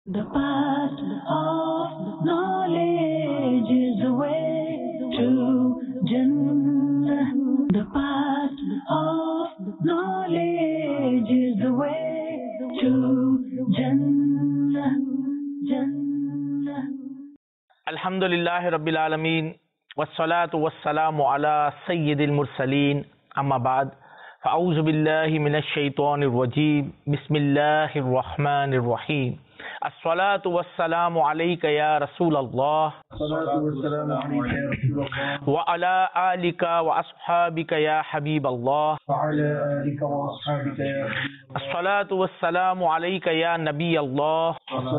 The path of knowledge is the way to Jannah. The path of knowledge is the way to Jannah. Jannah. Alhamdulillahi Rabbil Alameen. Wassalatu wassalamu ala Sayyidil Mursaleen. Amma ba'd. Fa'auzu billahi minash shaitanir rajim. Bismillahir rahmanir rahim. As-salatu wassalamu alayka ya Rasulallah. Wa ala alika wa ashabika ya Habiballah. As-salatu wassalamu alayka ya Nabiyallah.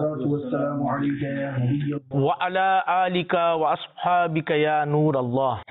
Wa ala alika wa ashabika ya Nurallah.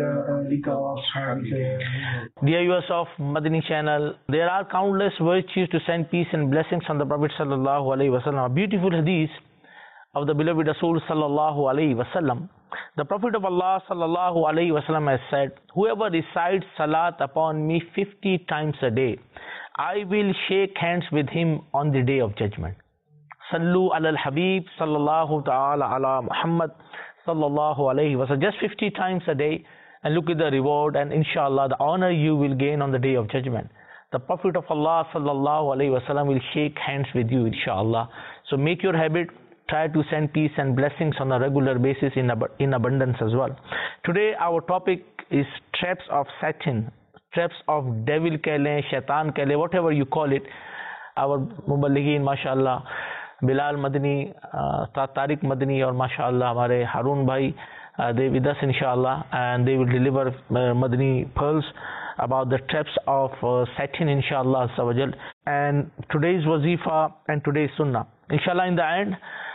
Dear viewers of Madani channel, there are countless virtues to send peace and blessings on the Prophet sallallahu alaihi wasallam. A beautiful hadith of the beloved Rasul sallallahu alaihi wasallam. The Prophet of Allah sallallahu alaihi wasallam has said, whoever recites salat upon me 50 times a day, I will shake hands with him on the day of judgment. Sallu ala al-Habib sallallahu ta'ala ala Muhammad sallallahu alaihi wasallam. Just 50 times a day, and look at the reward and inshallah the honor you will gain on the day of judgment. The Prophet of Allah sallallahu alaihi wasallam will shake hands with you inshallah. So make your habit, try to send peace and blessings on a regular basis in abundance as well. Today our topic is traps of Satan, traps of devil kale, shaitan kale, whatever you call it. Our muballighin mashallah, Bilal Madani, Tariq Madani, or mashallah hamare Harun bhai, they with us inshallah, and they will deliver Madani pearls about the traps of Satan inshallah azawajal. And today's wazifa and today's sunnah inshallah. In the end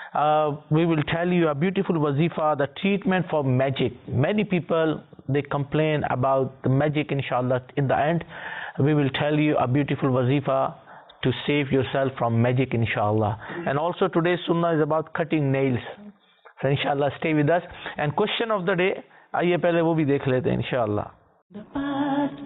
we will tell you a beautiful wazifa, the treatment for magic. Many people they complain about the magic inshallah. In the end we will tell you a beautiful wazifa to save yourself from magic inshallah. And also today's sunnah is about cutting nails. So inshallah stay with us. And question of the day, आइए पहले वो भी देख लेते हैं inshallah. The path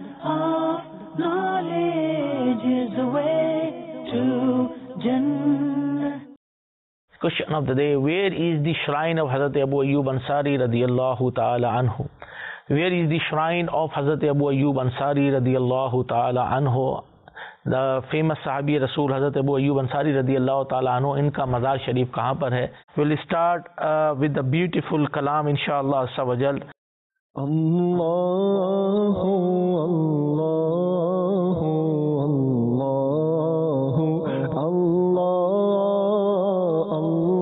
of knowledge is the way to Jannah. Question of the day, where is the shrine of Hazrat Abu Ayyub Ansari radiyallahu ta'ala anhu? Where is the shrine of Hazrat Abu Ayyub Ansari radiyallahu ta'ala anhu? The famous Sahabi Rasul Hazrat Abu Ayyub Ansari radiyallahu ta'ala anhu, inka mazar sharif kahan par hai? We'll start with the beautiful kalam inshallah azawajal. Allahu Allahu Allahu Allah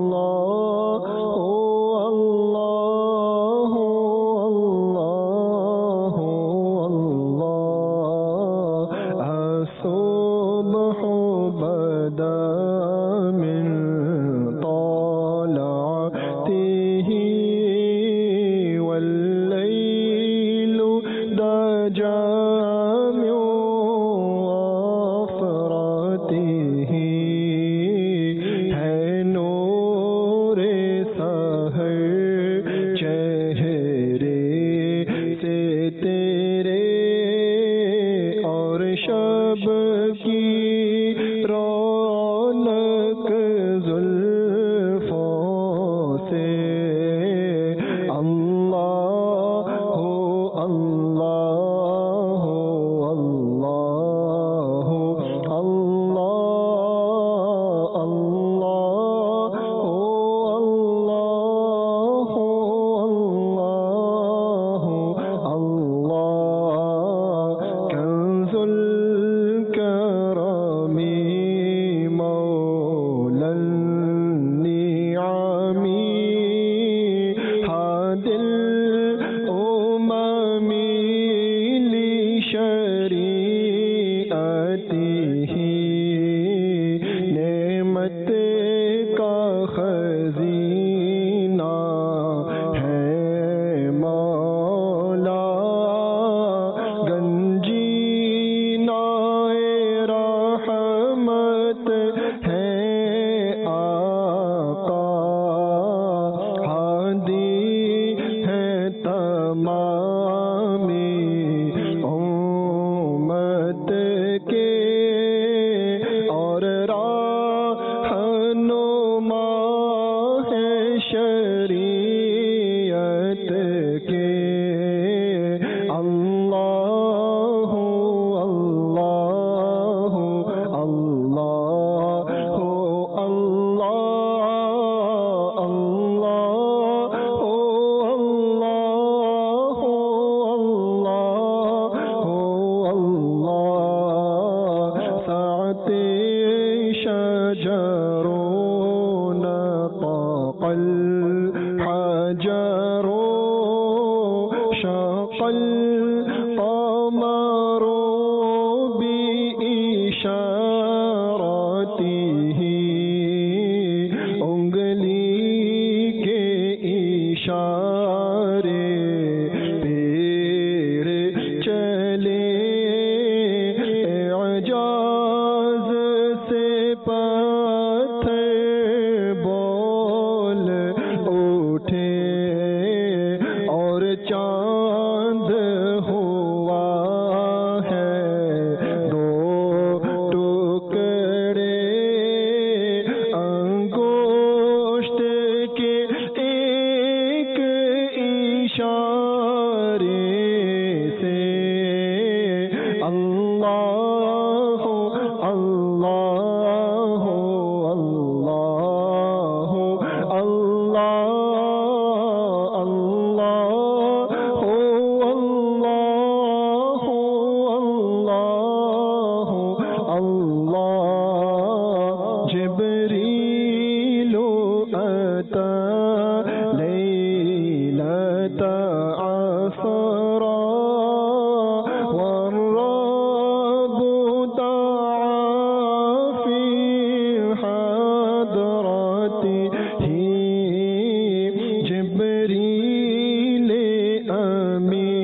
Allah Allah الصبح بدا من طلعته والليل دجى من القمر بإشارته انگلی کے اشارے پیر چلے اعجاز سے پتھر بول اٹھے اور چاند ہوا ہے دو ٹکڑے انگشت کے ایک اشارے سے اللہ اللہ اللہ اللہ اللہ اللہ جبریل اتی لیلۃ عصرا والرب دعا فی حضرته جبریل امی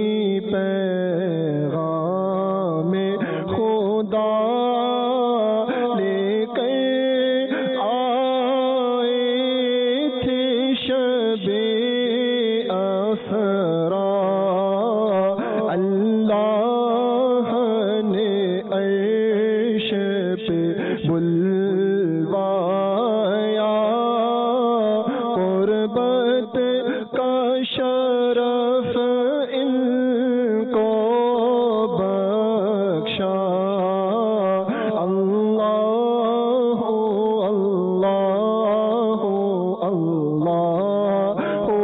پیغام خدا لے کر آئے تھے شب اسرا اللہ نے عرش پہ بلوایا قربت کا شرف ان کو بخشا اللہ اللہ اللہ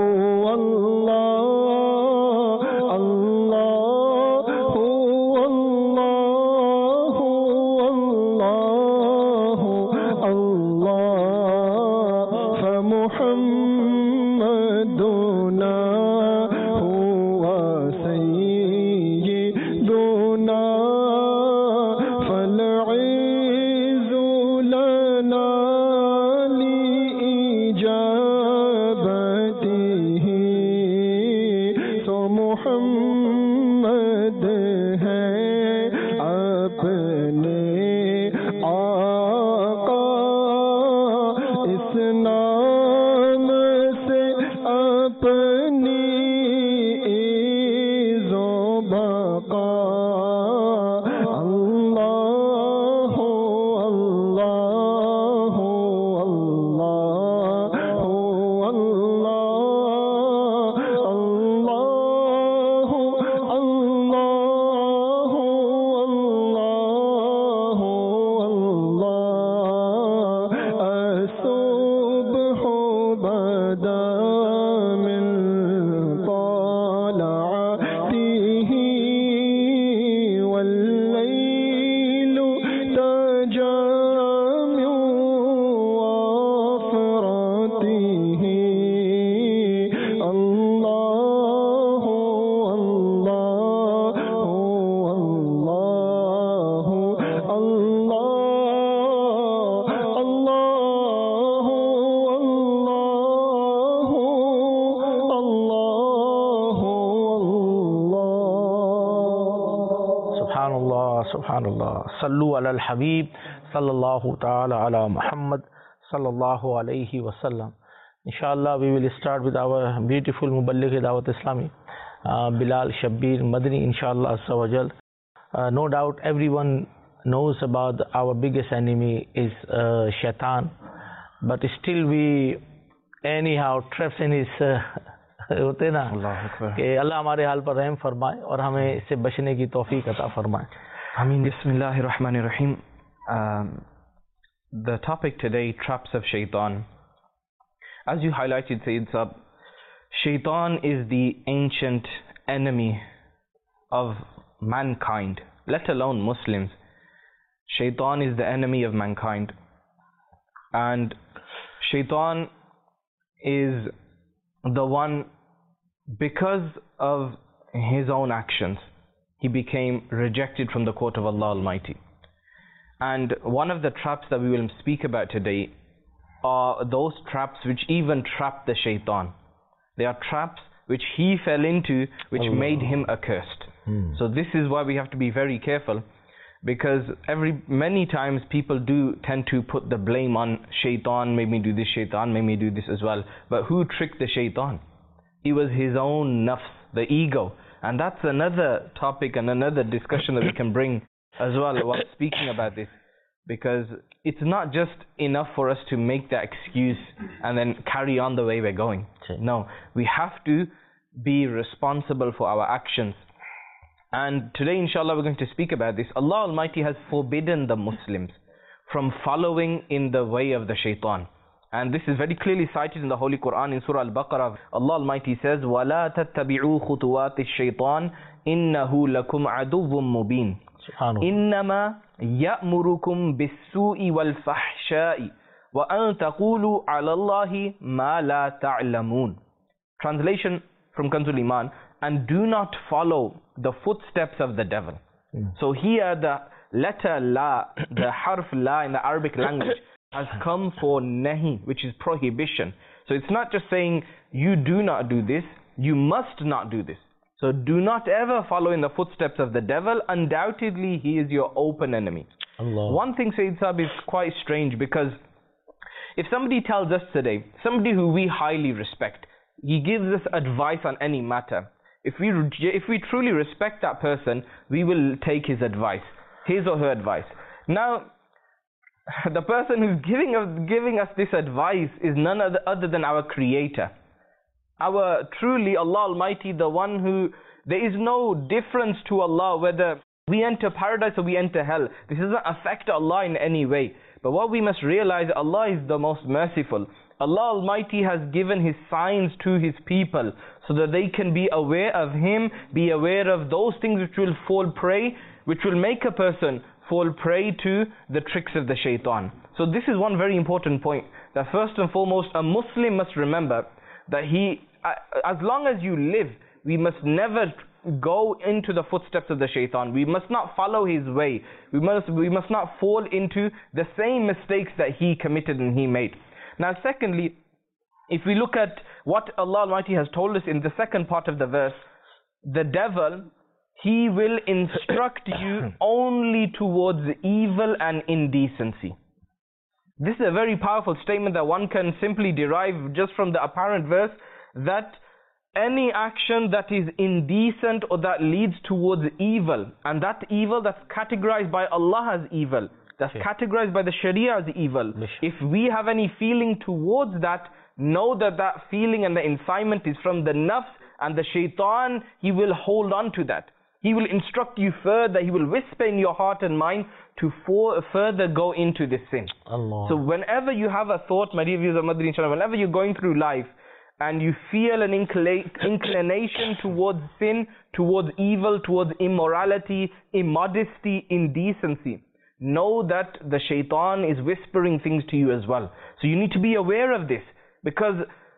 فمحمدنا هو سيدنا فالعز لنا لإجابته تو محمد ہے اپنے آقا اس نام سے اپنی عز و بقا اللہ اللہ اللہ الصبح بدا من طلعته والليل تجا من وفرته اللہ اللہ اللہ اللہ سبحان اللہ سبحان اللہ صلو علی الحبیب صلی اللہ تعالی علی محمد صلی اللہ علیہ وسلم. Inshallah, we will start with our beautiful Muballigh Dawat Islami, Bilal Shabbir Madni, inshallah azza wa jal. No doubt everyone knows about our biggest enemy is Shaitan, but still we anyhow traps in his ہوتے نا کہ اللہ ہمارے حال پر رحم فرمائے اور ہمیں اس سے بچنے کی توفیق عطا فرمائے. آمین. بسم اللہ الرحمن الرحیم. The topic today, traps of shaitan. As you highlighted, Sayyid Sahab, shaitan is the ancient enemy of mankind, let alone Muslims. Shaitan is the enemy of mankind, and shaitan is the one, because of his own actions, he became rejected from the court of Allah Almighty. And one of the traps that we will speak about today are those traps which even trap the shaitan. They are traps which he fell into, which made him accursed. So this is why we have to be very careful, because many times people do tend to put the blame on shaitan, made me do this, shaitan made me do this as well. But who tricked the shaitan? It was his own nafs, the ego. And that's another topic and another discussion that we can bring as well while speaking about this. Because it's not just enough for us to make that excuse and then carry on the way we're going. No, we have to be responsible for our actions. And today, inshallah, we're going to speak about this. Allah Almighty has forbidden the Muslims from following in the way of the shaitan. And this is very clearly cited in the Holy Quran in Surah Al-Baqarah. Allah Almighty says, وَلَا تَتَّبِعُوا خُطُوَاتِ الشَّيْطَانِ إِنَّهُ لَكُمْ عَدُوٌّ مُّبِينٌ إِنَّمَا يَأْمُرُكُمْ بِالسُّوءِ وَالْفَحْشَاءِ وَأَن تَقُولُوا عَلَى اللَّهِ مَا لَا تَعْلَمُونَ. Translation from Kanzul Iman: and do not follow the footsteps of the devil. So here the letter la, the harf la in the Arabic language, has come for nahi, which is prohibition. So it's not just saying you do not do this, you must not do this. So do not ever follow in the footsteps of the devil. Undoubtedly he is your open enemy. Allah. One thing, Sayyid Sahib, is quite strange, because if somebody tells us today, somebody who we highly respect, he gives us advice on any matter, if we truly respect that person, we will take his advice, his or her advice. Now, the person who's giving us this advice is none other than our Creator. Our truly Allah Almighty, the one who, there is no difference to Allah whether we enter paradise or we enter hell. This doesn't affect Allah in any way. But what we must realize, Allah is the most merciful. Allah Almighty has given His signs to His people so that they can be aware of Him, be aware of those things which will fall prey, which will make a person fall prey to the tricks of the shaitan. So this is one very important point, that first and foremost a Muslim must remember that as long as you live, we must never go into the footsteps of the shaitan. We must not follow his way. We must not fall into the same mistakes that he committed and he made. Now secondly, if we look at what Allah Almighty has told us in the second part of the verse, the devil, he will instruct you only towards evil and indecency. This is a very powerful statement that one can simply derive just from the apparent verse, that any action that is indecent or that leads towards evil, and that evil that's categorized by Allah as evil, that's categorized by the Sharia as evil, if we have any feeling towards that, know that that feeling and the incitement is from the nafs, and the shaitan, he will hold on to that. He will instruct you further, he will whisper in your heart and mind to further go into this sin. Allah. So whenever you have a thought, my dear viewers of Madani Inshallah, whenever you're going through life and you feel an inclination towards sin, towards evil, towards immorality, immodesty, indecency, know that the shaitan is whispering things to you as well. So you need to be aware of this, because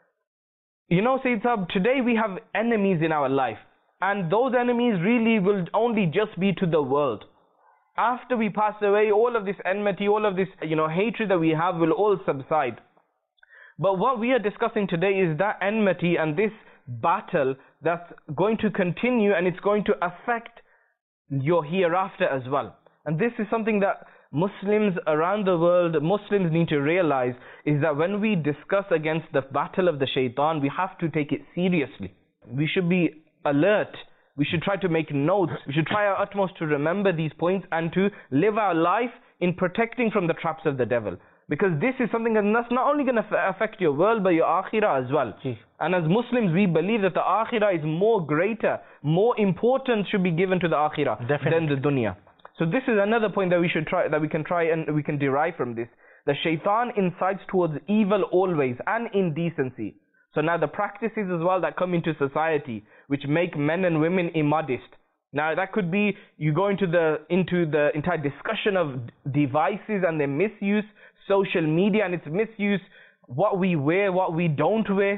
you know, Sayyid Sahib, today we have enemies in our life, and those enemies really will only just be to the world. After we pass away, all of this enmity, all of this hatred that we have will all subside. But what we are discussing today is that enmity and this battle that's going to continue, and it's going to affect your hereafter as well. And this is something that Muslims around the world, Muslims need to realize, is that when we discuss against the battle of the shaitan, we have to take it seriously. We should be alert. We should try to make notes. We should try our utmost to remember these points and to live our life in protecting from the traps of the devil. Because this is something that's not only going to affect your world, but your akhirah as well. And as Muslims, we believe that the akhirah is more greater, more importance should be given to the akhirah than the dunya. So this is another point that we should try, that we can try and we can derive from this. The shaitan incites towards evil always and indecency. So now the practices as well that come into society, which make men and women immodest. Now that could be, you go into the entire discussion of devices and their misuse, social media and its misuse, what we wear, what we don't wear.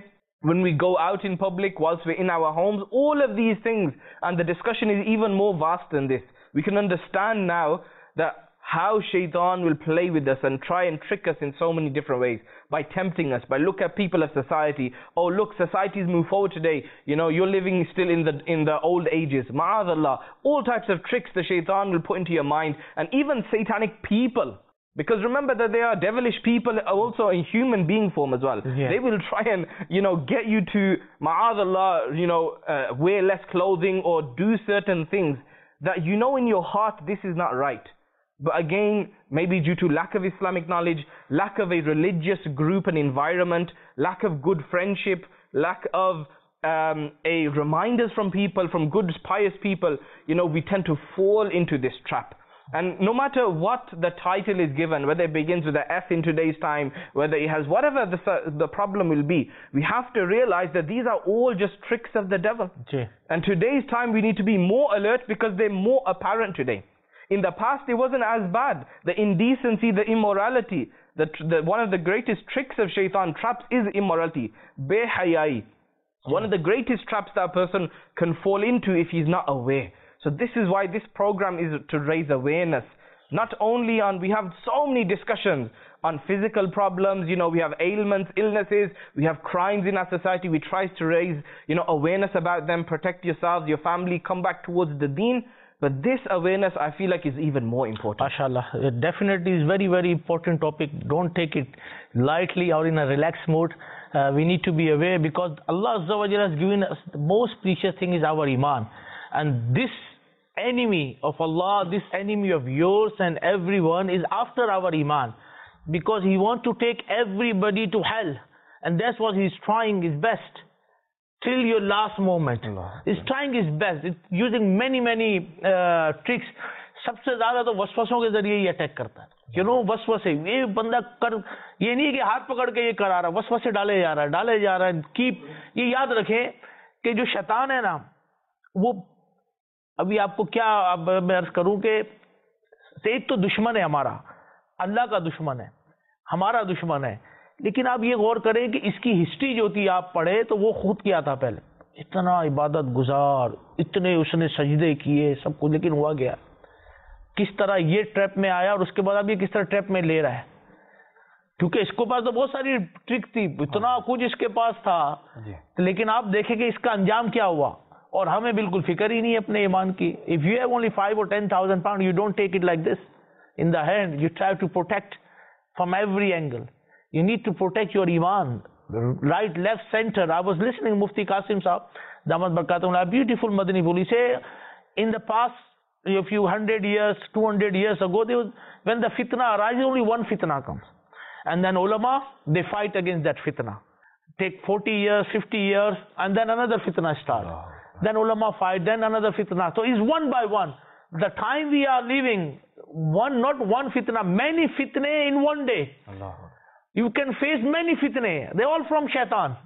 when we go out in public, whilst we're in our homes, all of these things. And the discussion is even more vast than this. We can understand now that how shaitan will play with us and try and trick us in so many different ways, by tempting us, by look at people of society. Oh look, societies move forward today, you know, you're living still in the old ages. Ma'adallah, all types of tricks the shaitan will put into your mind, and even satanic people. Because remember that they are devilish people also in human being form as well. Yeah. They will try and, you know, get you to, ma'adallah, you know, wear less clothing or do certain things that you know in your heart this is not right. But again, maybe due to lack of Islamic knowledge, lack of a religious group and environment, lack of good friendship, lack of a reminders from people, from good pious people, you know, we tend to fall into this trap. And no matter what the title is given, whether it begins with an F in today's time, whether it has whatever the problem will be, we have to realize that these are all just tricks of the devil. G. And today's time we need to be more alert because they're more apparent today. In the past it wasn't as bad. The indecency, the immorality, one of the greatest tricks of shaitan traps is immorality. Behayai. One of the greatest traps that a person can fall into if he's not aware. So this is why this program is to raise awareness. Not only on, we have so many discussions on physical problems, you know, we have ailments, illnesses, we have crimes in our society. We try to raise, you know, awareness about them, protect yourselves, your family, come back towards the deen. But this awareness, I feel like, is even more important. MashaAllah, it definitely is very, very important topic. Don't take it lightly or in a relaxed mode. We need to be aware, because Allah Azza wa Jalla has given us the most precious thing is our Iman. And this enemy of Allah, this enemy of yours and everyone is after our Iman. Because he wants to take everybody to hell. And that's what he's trying his best. Till your last moment. He's trying his best. It's using many tricks. सबसे ज़्यादा तो वसवसों के ज़रिए ही attack करता है. You know, वसवसे. ये बंदा कर, ये नहीं कि हाथ पकड़ के ये करा रहा, वसवसे डाले जा रहा है. ये याद रखें कि जो शैतान है ना, वो अभी आपको क्या अब मैं अर्ज करूं कि एक तो दुश्मन है हमारा, अल्लाह का दुश्मन है, हमारा दुश्मन है. लेकिन आप ये गौर करें कि इसकी हिस्ट्री जो थी आप पढ़े तो वो खुद किया था पहले. इतना इबादत गुजार, इतने उसने सजदे किए सब कुछ, लेकिन हुआ गया किस तरह ये ट्रैप में आया और उसके बाद अब ये किस तरह ट्रैप में ले रहा है. क्योंकि इसके पास तो बहुत सारी ट्रिक थी, इतना कुछ इसके पास था, लेकिन आप देखें कि इसका अंजाम क्या हुआ. और हमें बिल्कुल फिक्र ही नहीं अपने ईमान की. If you have only 5 or 10,000 pounds, you don't take it like this in the hand. You try to protect from every angle. You need to protect your Iman, right, left, center. I was listening Mufti Qasim Sahab, Damat Barakatuh, beautiful Madani Boli, say in the past, a few 100 years, 200 years ago, when the fitna arises, only one fitna comes. And then ulama, they fight against that fitna. Take 40 years, 50 years, and then another fitna starts. Then ulama fight, then another fitna. So it's one by one. The time we are living, not one fitna, many fitne in one day. You can face many fitne. They're all from shaitan.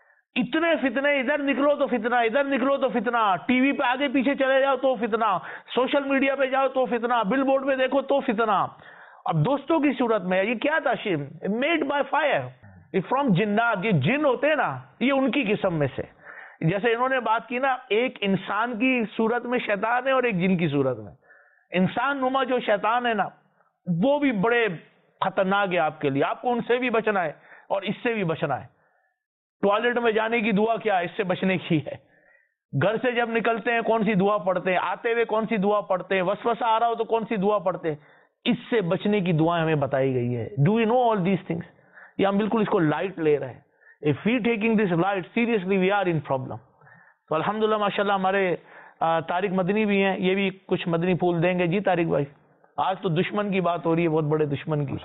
इतने फितने, इधर निकलो तो फितना, इधर निकलो तो फितना, TV पे आगे पीछे चले जाओ तो फितना, सोशल मीडिया पे जाओ तो फितना, बिल बोर्ड पे देखो तो फितना. अब दोस्तों की सूरत में ये क्या था? शिम मेड बाय फायर फ्रॉम जिन्नात. ये जिन होते हैं ना, ये उनकी किस्म में से. जैसे इन्होंने बात की ना, एक इंसान की सूरत में शैतान है और एक जिन की सूरत में. इंसान नुमा जो शैतान है ना, वो भी बड़े खतरनाक है आपके लिए. आपको उनसे भी बचना है और इससे भी बचना है. टॉयलेट में जाने की दुआ क्या है? इससे बचने की है. घर से जब निकलते हैं कौन सी दुआ पढ़ते हैं, आते हुए कौन सी दुआ पढ़ते हैं, वसवसा आ रहा हो तो कौन सी दुआ पढ़ते हैं, इससे बचने की दुआएं हमें बताई गई है. Do you know all these things? ये हम बिल्कुल इसको लाइट ले रहे हैं. If we taking this light seriously, we are in problem. तो अल्हम्दुलिल्लाह माशाल्लाह हमारे तारिक मदनी भी हैं, ये भी कुछ मदनी फूल देंगे. जी तारिक भाई, आज तो दुश्मन की बात हो रही है, बहुत बड़े दुश्मन की.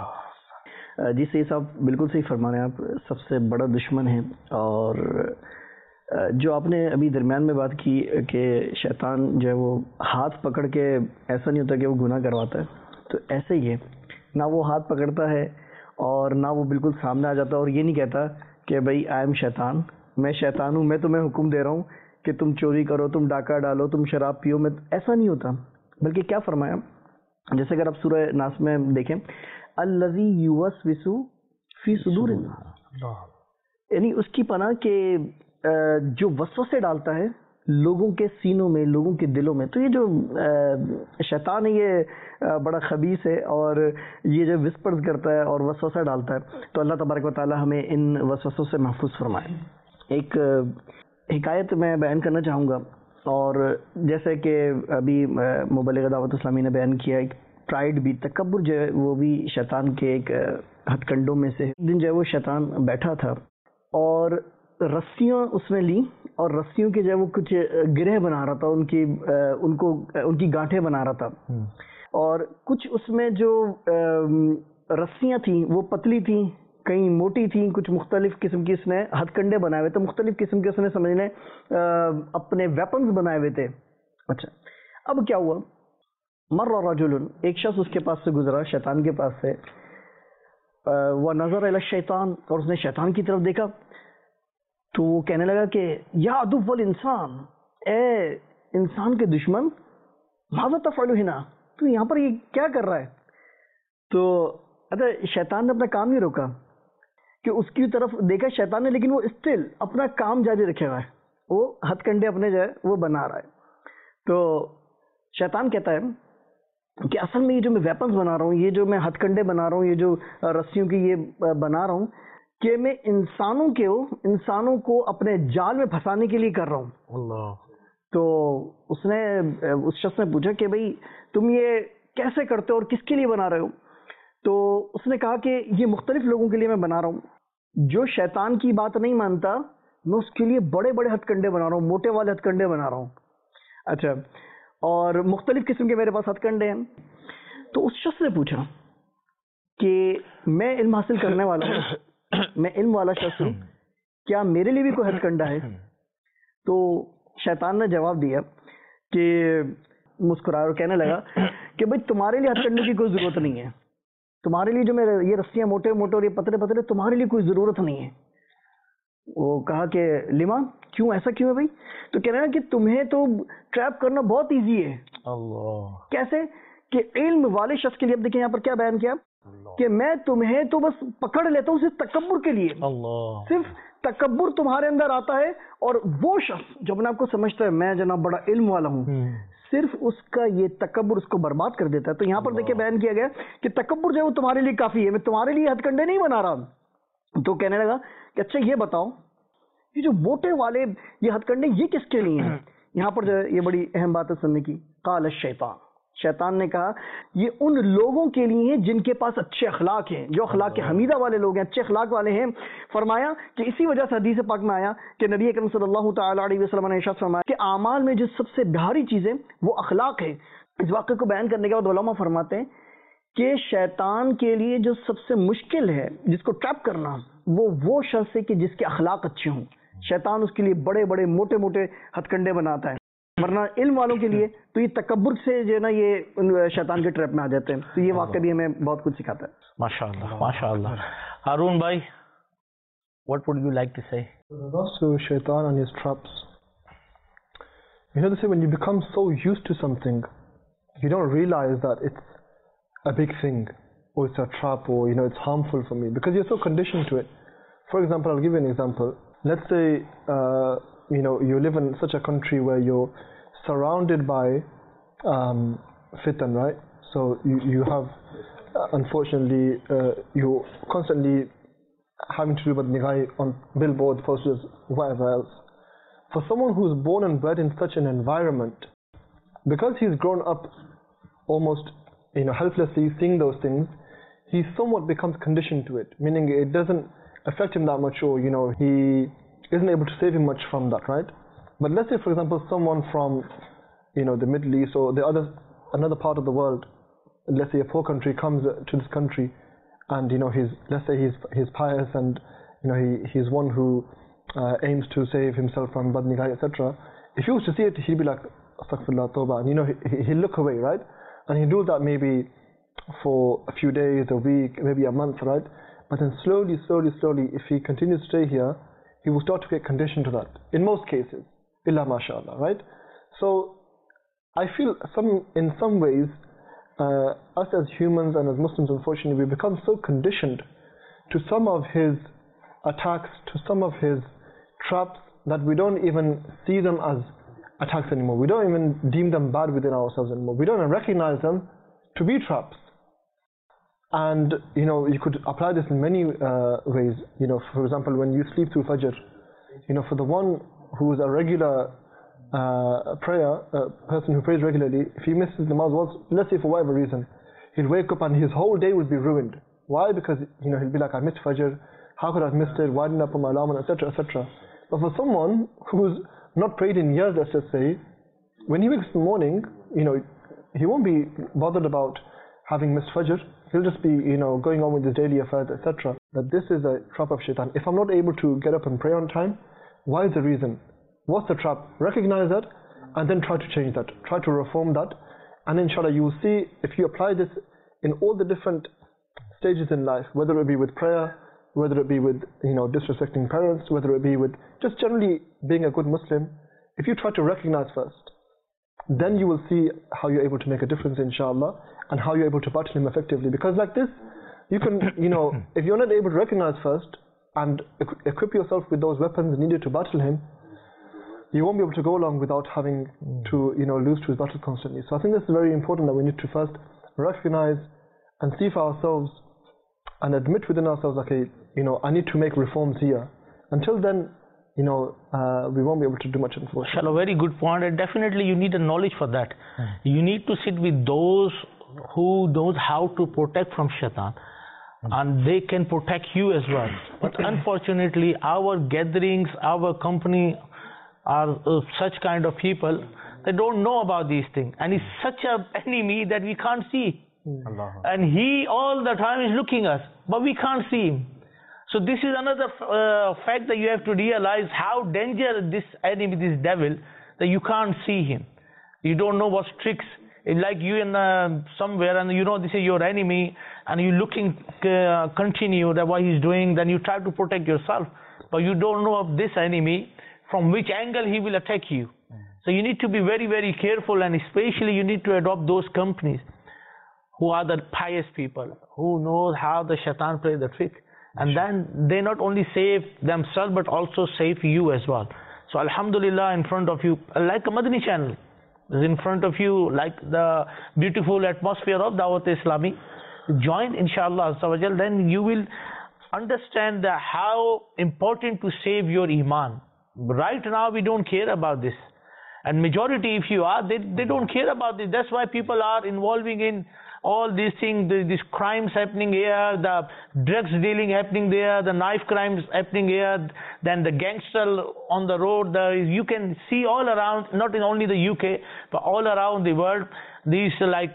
जी सही साहब, बिल्कुल सही फरमा रहे हैं आप. सबसे बड़ा दुश्मन है. और जो आपने अभी दरमियान में बात की कि शैतान जो है वो हाथ पकड़ के, ऐसा नहीं होता कि वो गुनाह करवाता है, तो ऐसे ही है ना. वो हाथ पकड़ता है और ना वो बिल्कुल सामने आ जाता और ये नहीं कहता कि भाई आई एम शैतान, मैं शैतान हूँ, मैं तुम्हें हुक्म दे रहा हूँ कि तुम चोरी करो, तुम डाका डालो, तुम शराब पियो. मैं ऐसा नहीं होता. बल्कि क्या फरमाया, जैसे अगर आप सूरह नास में देखें, अल्लज़ी युवस्विसु फी सुदूरिन नास, یعنی اس کی پناہ کہ جو وسوسے ڈالتا ہے لوگوں کے سینوں میں، لوگوں کے دلوں میں. تو یہ جو شیطان ہے یہ بڑا خبیث ہے، اور یہ جو وسپرز کرتا ہے اور وسوسہ ڈالتا ہے. تو اللہ تبارک و تعالی ہمیں ان وسوسوں سے محفوظ فرمائے. ایک حکایت میں بیان کرنا چاہوں گا، اور جیسے کہ ابھی مبلغ دعوت اسلامی نے بیان کیا، ایک پرائڈ بھی، تکبر جو ہے وہ بھی شیطان کے ایک ہتھ کنڈوں میں سے. ایک دن جو ہے وہ شیطان بیٹھا تھا اور رسیاں اس نے لی، اور رسیوں کے جو ہے وہ کچھ گرہ بنا رہا تھا، ان کی گانٹھیں بنا رہا تھا. اور کچھ اس میں جو رسیاں تھیں وہ پتلی تھیں، کہیں موٹی تھیں، کچھ مختلف قسم کی اس نے ہتھ کنڈے بنائے ہوئے تھے، مختلف قسم کے اس نے سمجھ لیں اپنے ویپنز بنائے ہوئے تھے. اچھا، اب کیا ہوا؟ مر رجل، ایک شخص اس کے پاس سے گزرا، شیطان کے پاس سے. وَنَظَرَ إِلَى الشَّيْطَانِ، اور اس نے شیطان کی طرف دیکھا تو وہ کہنے لگا کہ یا عدو الانسان، اے انسان کے دشمن، ماذا تفعل هنا، تو یہاں پر یہ کیا کر رہا ہے؟ تو شیطان نے اپنا کام نہیں روکا کہ اس کی طرف دیکھا شیطان نے، لیکن وہ اسٹل اپنا کام جاری رکھے ہوا ہے، وہ ہتھ کنڈے اپنے جو ہے وہ بنا رہا ہے. تو شیطان کہتا ہے کہ اصل میں یہ جو میں ویپنز بنا رہا ہوں، یہ جو میں ہتھ کنڈے بنا رہا ہوں، یہ جو رسیوں کی یہ بنا رہا ہوں، کہ میں انسانوں کو اپنے جال میں پھنسانے کے لیے کر رہا ہوں. اللہ. تو اس شخص نے پوچھا کہ بھئی تم یہ کیسے کرتے ہو اور کس کے لیے بنا رہے ہو؟ تو اس نے کہا کہ یہ مختلف لوگوں کے لیے میں بنا رہا ہوں. جو شیطان کی بات نہیں مانتا میں اس کے لیے بڑے بڑے ہتھ کنڈے بنا رہا ہوں، موٹے والے ہتھ کنڈے بنا رہا ہوں. اچھا، اور مختلف قسم کے میرے پاس ہتھ کنڈے ہیں. تو اس شخص نے پوچھا کہ میں علم حاصل کرنے والا ہوں، میں علم والا شخص ہوں، کیا میرے لیے بھی کوئی ہتھ کنڈا ہے؟ تو شیطان نے جواب دیا کہ مسکرایا اور کہنے لگا کہ بھئی تمہارے لیے ہتھ کنڈے کی کوئی ضرورت نہیں ہے، تمہارے لیے جو میرے یہ رسیاں موٹے موٹے اور یہ پتلے پتلے، تمہارے لیے کوئی ضرورت نہیں ہے. وہ کہا کہ لما، کیوں، ایسا کیوں ہے بھائی؟ تو کہہ رہے ہیں کہ تمہیں تو ٹریپ کرنا بہت ایزی ہے. اللہ. کیسے؟ کہ علم والے شخص کے لیے، اب دیکھیں یہاں پر کیا بیان کیا کہ میں تمہیں تو بس پکڑ لیتا ہوں صرف تکبر کے لیے. اللہ. صرف تکبر تمہارے اندر آتا ہے، اور وہ شخص جو اپنے آپ کو سمجھتا ہے میں جناب بڑا علم والا ہوں، صرف اس کا یہ تکبر اس کو برباد کر دیتا ہے. تو یہاں پر دیکھیں بیان کیا گیا کہ تکبر جو ہے وہ تمہارے لیے کافی ہے، میں تمہارے لیے ہتھ کنڈے نہیں بنا رہا. تو کہنے لگا کہ اچھا یہ بتاؤ، یہ جو موٹے والے یہ ہتھ کنڈے یہ کس کے لیے ہیں؟ یہاں پر جو ہے یہ بڑی اہم بات ہے سننے کی. قال الشیطان، شیطان نے کہا یہ ان لوگوں کے لیے ہیں جن کے پاس اچھے اخلاق ہیں، جو اخلاق حمیدہ والے لوگ ہیں، اچھے اخلاق والے ہیں. فرمایا کہ اسی وجہ سے حدیث پاک میں آیا کہ نبی اکرم صلی اللہ تعالی علیہ وسلم نے ارشاد فرمایا کہ اعمال میں جو سب سے بھاری چیز ہے وہ اخلاق ہے. اس واقعے کو بیان کرنے کے بعد علماء فرماتے ہیں کہ شیطان کے لیے جو سب سے مشکل ہے جس کو ٹریپ کرنا، وہ شخص ہے کہ جس کے اخلاق اچھے ہوں. شیطان اس کے لیے بڑے بڑے موٹے موٹے ہتھ کنڈے بناتا ہے، ورنہ علم والوں کے لیے تو یہ تکبر سے جو ہے نا یہ شیطان کے ٹریپ میں آ جاتے ہیں. تو یہ واقعہ بھی ہمیں بہت کچھ سکھاتا ہے. ماشاءاللہ ماشاءاللہ. ہارون بھائی، what would you like to say? With regards to shaitan and his traps, you know, they say when you become so used to something, you don't realize that it's a big thing, or it's a trap, or you know, it's harmful for me, because you're so conditioned to it. For example, I'll give you an example. Let's say you know, you live in such a country where you're surrounded by fitan, right? So you have unfortunately you're constantly having to do with nigai on billboards, posters, whatever else. For someone who's born and bred in such an environment, because he's grown up almost, you know, helplessly seeing those things, he somewhat becomes conditioned to it, meaning it doesn't affect him that much, or you know, he isn't able to save him much from that, right? But let's say, for example, someone from, you know, the Middle East or another part of the world, let's say a poor country, comes to this country, and you know, let's say he's pious, and you know, he's one who aims to save himself from bad nigai, etc. If he was to see it, he'd be like, astaghfirullah, tawbah, and you know, he'll look away, right? And he'll do that maybe for a few days, a week, maybe a month, right? But then slowly, if he continues to stay here, he will start to get conditioned to that, in most cases, illa mashallah, right? So I feel in some ways, us as humans and as Muslims, unfortunately, we become so conditioned to some of his attacks to some of his traps that we don't even see them as attacks anymore. We don't even deem them bad within ourselves anymore. We don't even recognize them to be traps. And you could apply this in many ways. For example, when you sleep through Fajr, for the one who is a regular person who prays regularly, if he misses namaz once, let's say for whatever reason, he'll wake up and his whole day will be ruined. Why? Because he'll be like, I missed Fajr, how could I have missed it, why didn't I put my alarm on, etc, etc. But for someone who's not prayed in years, let's just say, when he wakes in the morning, he won't be bothered about having missed Fajr. He'll just be going on with his daily affairs, etc. That this is a trap of shaitan. If I'm not able to get up and pray on time, why is the reason? What's the trap? Recognize that and then try to change that. Try to reform that, and inshallah you will see, if you apply this in all the different stages in life, whether it be with prayer, whether it be with disrespecting parents, whether it be with just generally being a good Muslim, if you try to recognize first, then you will see how you're able to make a difference, inshallah, and how you're able to battle him effectively. Because like this, you can, if you're not able to recognize first and equip yourself with those weapons needed to battle him, you won't be able to go along without having to, lose to his battle constantly. So I think this is very important, that we need to first recognize and see for ourselves and admit within ourselves, okay, I need to make reforms here. Until then, we won't be able to do much, unfortunately. A very good point, and definitely you need a knowledge for that. You need to sit with those who knows how to protect from shaitan, and they can protect you as well. But unfortunately, our gatherings, our company are such kind of people, they don't know about these things, and he's such an enemy that we can't see. And he all the time is looking at us, but we can't see him. So this is another fact that you have to realize, how dangerous this enemy, this devil, that you can't see him. You don't know what tricks. It's like you in somewhere and this is your enemy, and you looking continue that what he's doing, then you try to protect yourself, but you don't know of this enemy from which angle he will attack you. So you need to be very, very careful, and especially you need to adopt those companies who are the pious people, who know how the shaitan plays the trick. And then they not only save themselves but also save you as well. So alhamdulillah, in front of you, like a Madani channel is in front of you, like the beautiful atmosphere of Dawat Islami. Join inshallah, then you will understand how important to save your iman. Right now we don't care about this, and majority, if you are, they don't care about this. That's why people are involving in all these things, these crimes happening here, the drugs dealing happening there, the knife crimes happening here, then the gangster on the road. You can see all around, not in only the UK, but all around the world, these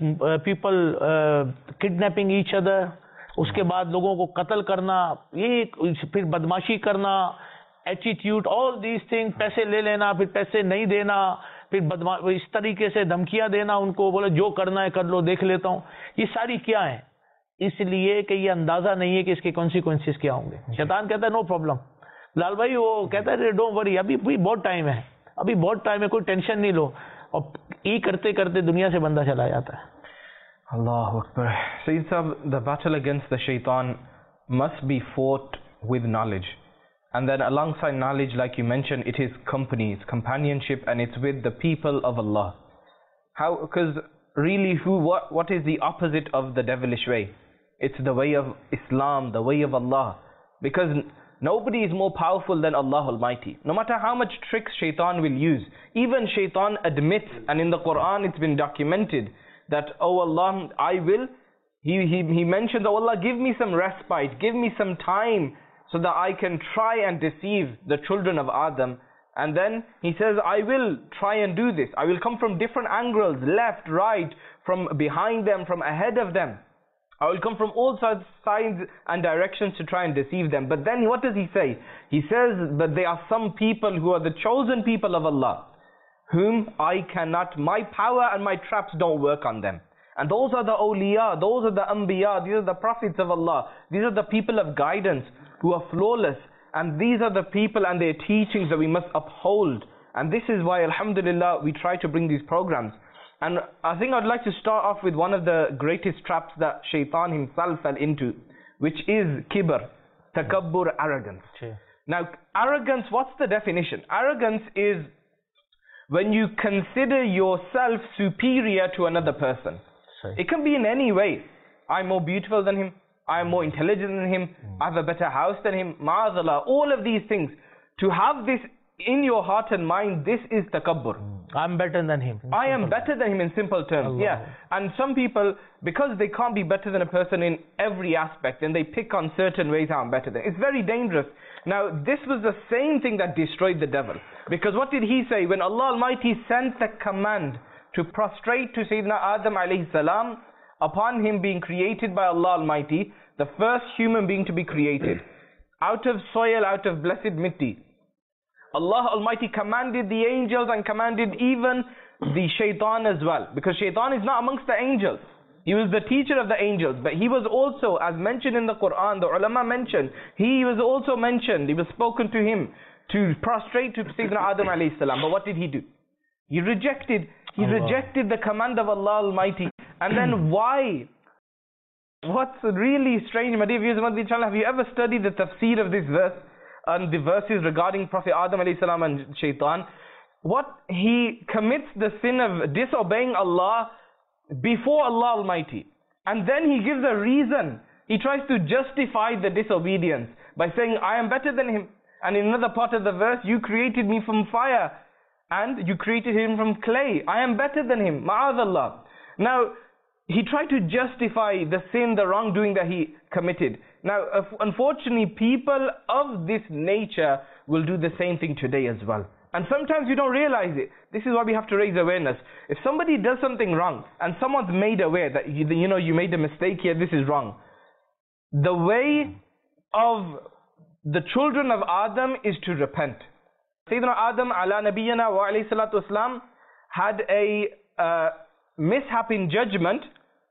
people kidnapping each other, उसके बाद लोगों को कत्ल करना, ये फिर बदमाशी करना, एटीट्यूड, ऑल दीज थिंग, पैसे ले लेना, फिर पैसे नहीं देना, फिर इस तरीके से धमकियां देना उनको, बोले जो करना है कर लो, देख लेता हूँ, ये सारी क्या है? इसलिए कि ये अंदाजा नहीं है कि इसके कॉन्सिक्वेंसेस क्या होंगे। शैतान कहता है नो प्रॉब्लम, लाल भाई वो कहता है डोंट वरी, अभी बहुत टाइम है, अभी बहुत टाइम है, कोई टेंशन नहीं लो, और ये करते करते दुनिया से बंदा चला जाता है। Allahu Akbar. Sayyid Sahab, the battle against the shaitan must be fought with knowledge. And then alongside knowledge, like you mentioned, it is company, it's companionship, and it's with the people of Allah. How? Because really, what is the opposite of the devilish way? It's the way of Islam, the way of Allah. Because nobody is more powerful than Allah Almighty. No matter how much tricks shaitan will use, even shaitan admits, and in the Quran it's been documented, that, oh Allah, I will, he mentions, oh Allah, give me some respite, give me some time, so that I can try and deceive the children of Adam. And then he says, I will try and do this. I will come from different angles, left, right, from behind them, from ahead of them. I will come from all sides and directions to try and deceive them. But then what does he say? He says that there are some people who are the chosen people of Allah, whom I cannot, my power and my traps don't work on them. And those are the awliya, those are the anbiya, these are the prophets of Allah. These are the people of guidance who are flawless. And these are the people and their teachings that we must uphold. And this is why, alhamdulillah, we try to bring these programs. And I think I'd like to start off with one of the greatest traps that shaitan himself fell into, which is kibr. Takabbur, arrogance. Sure. Now, arrogance, what's the definition? Arrogance is when you consider yourself superior to another person. Sorry. It can be in any way. I'm more beautiful than him. I'm more intelligent than him. I have a better house than him. Ma'azallah. All of these things. To have this in your heart and mind, this is takabbur. I'm better than him. I am better than him in simple terms. Allah. Yeah. And some people, because they can't be better than a person in every aspect, then they pick on certain ways how I'm better than. It's very dangerous. Now, this was the same thing that destroyed the devil. Because what did he say? When Allah Almighty sent the command to prostrate to Sayyidina Adam alayhi salam, upon him being created by Allah Almighty, the first human being to be created, out of soil, out of blessed mitti, Allah Almighty commanded the angels and commanded even the shaitan as well. Because shaitan is not amongst the angels. He was the teacher of the angels. But he was also, as mentioned in the Quran, the ulama mentioned, he was also mentioned, it was spoken to him to prostrate to Sayyidina Adam alayhi salam. But what did he do? He rejected the command of Allah Almighty. And then why? What's really strange, my dear viewers, have you ever studied the tafsir of this verse and the verses regarding Prophet Adam alayhi salam and shaitan? What he commits the sin of disobeying Allah before Allah Almighty, and then he gives a reason. He tries to justify the disobedience by saying, I am better than him. And in another part of the verse, you created me from fire and you created him from clay. I am better than him. Ma'adallah. Now, he tried to justify the sin, the wrongdoing that he committed. Now, unfortunately, people of this nature will do the same thing today as well. And sometimes you don't realize it. This is why we have to raise awareness. If somebody does something wrong and someone's made aware that you made a mistake here, this is wrong. The way of the children of Adam is to repent. Sayyidina Adam ala nabiyyana wa alayhi salatu wasalam had a mishap in judgment,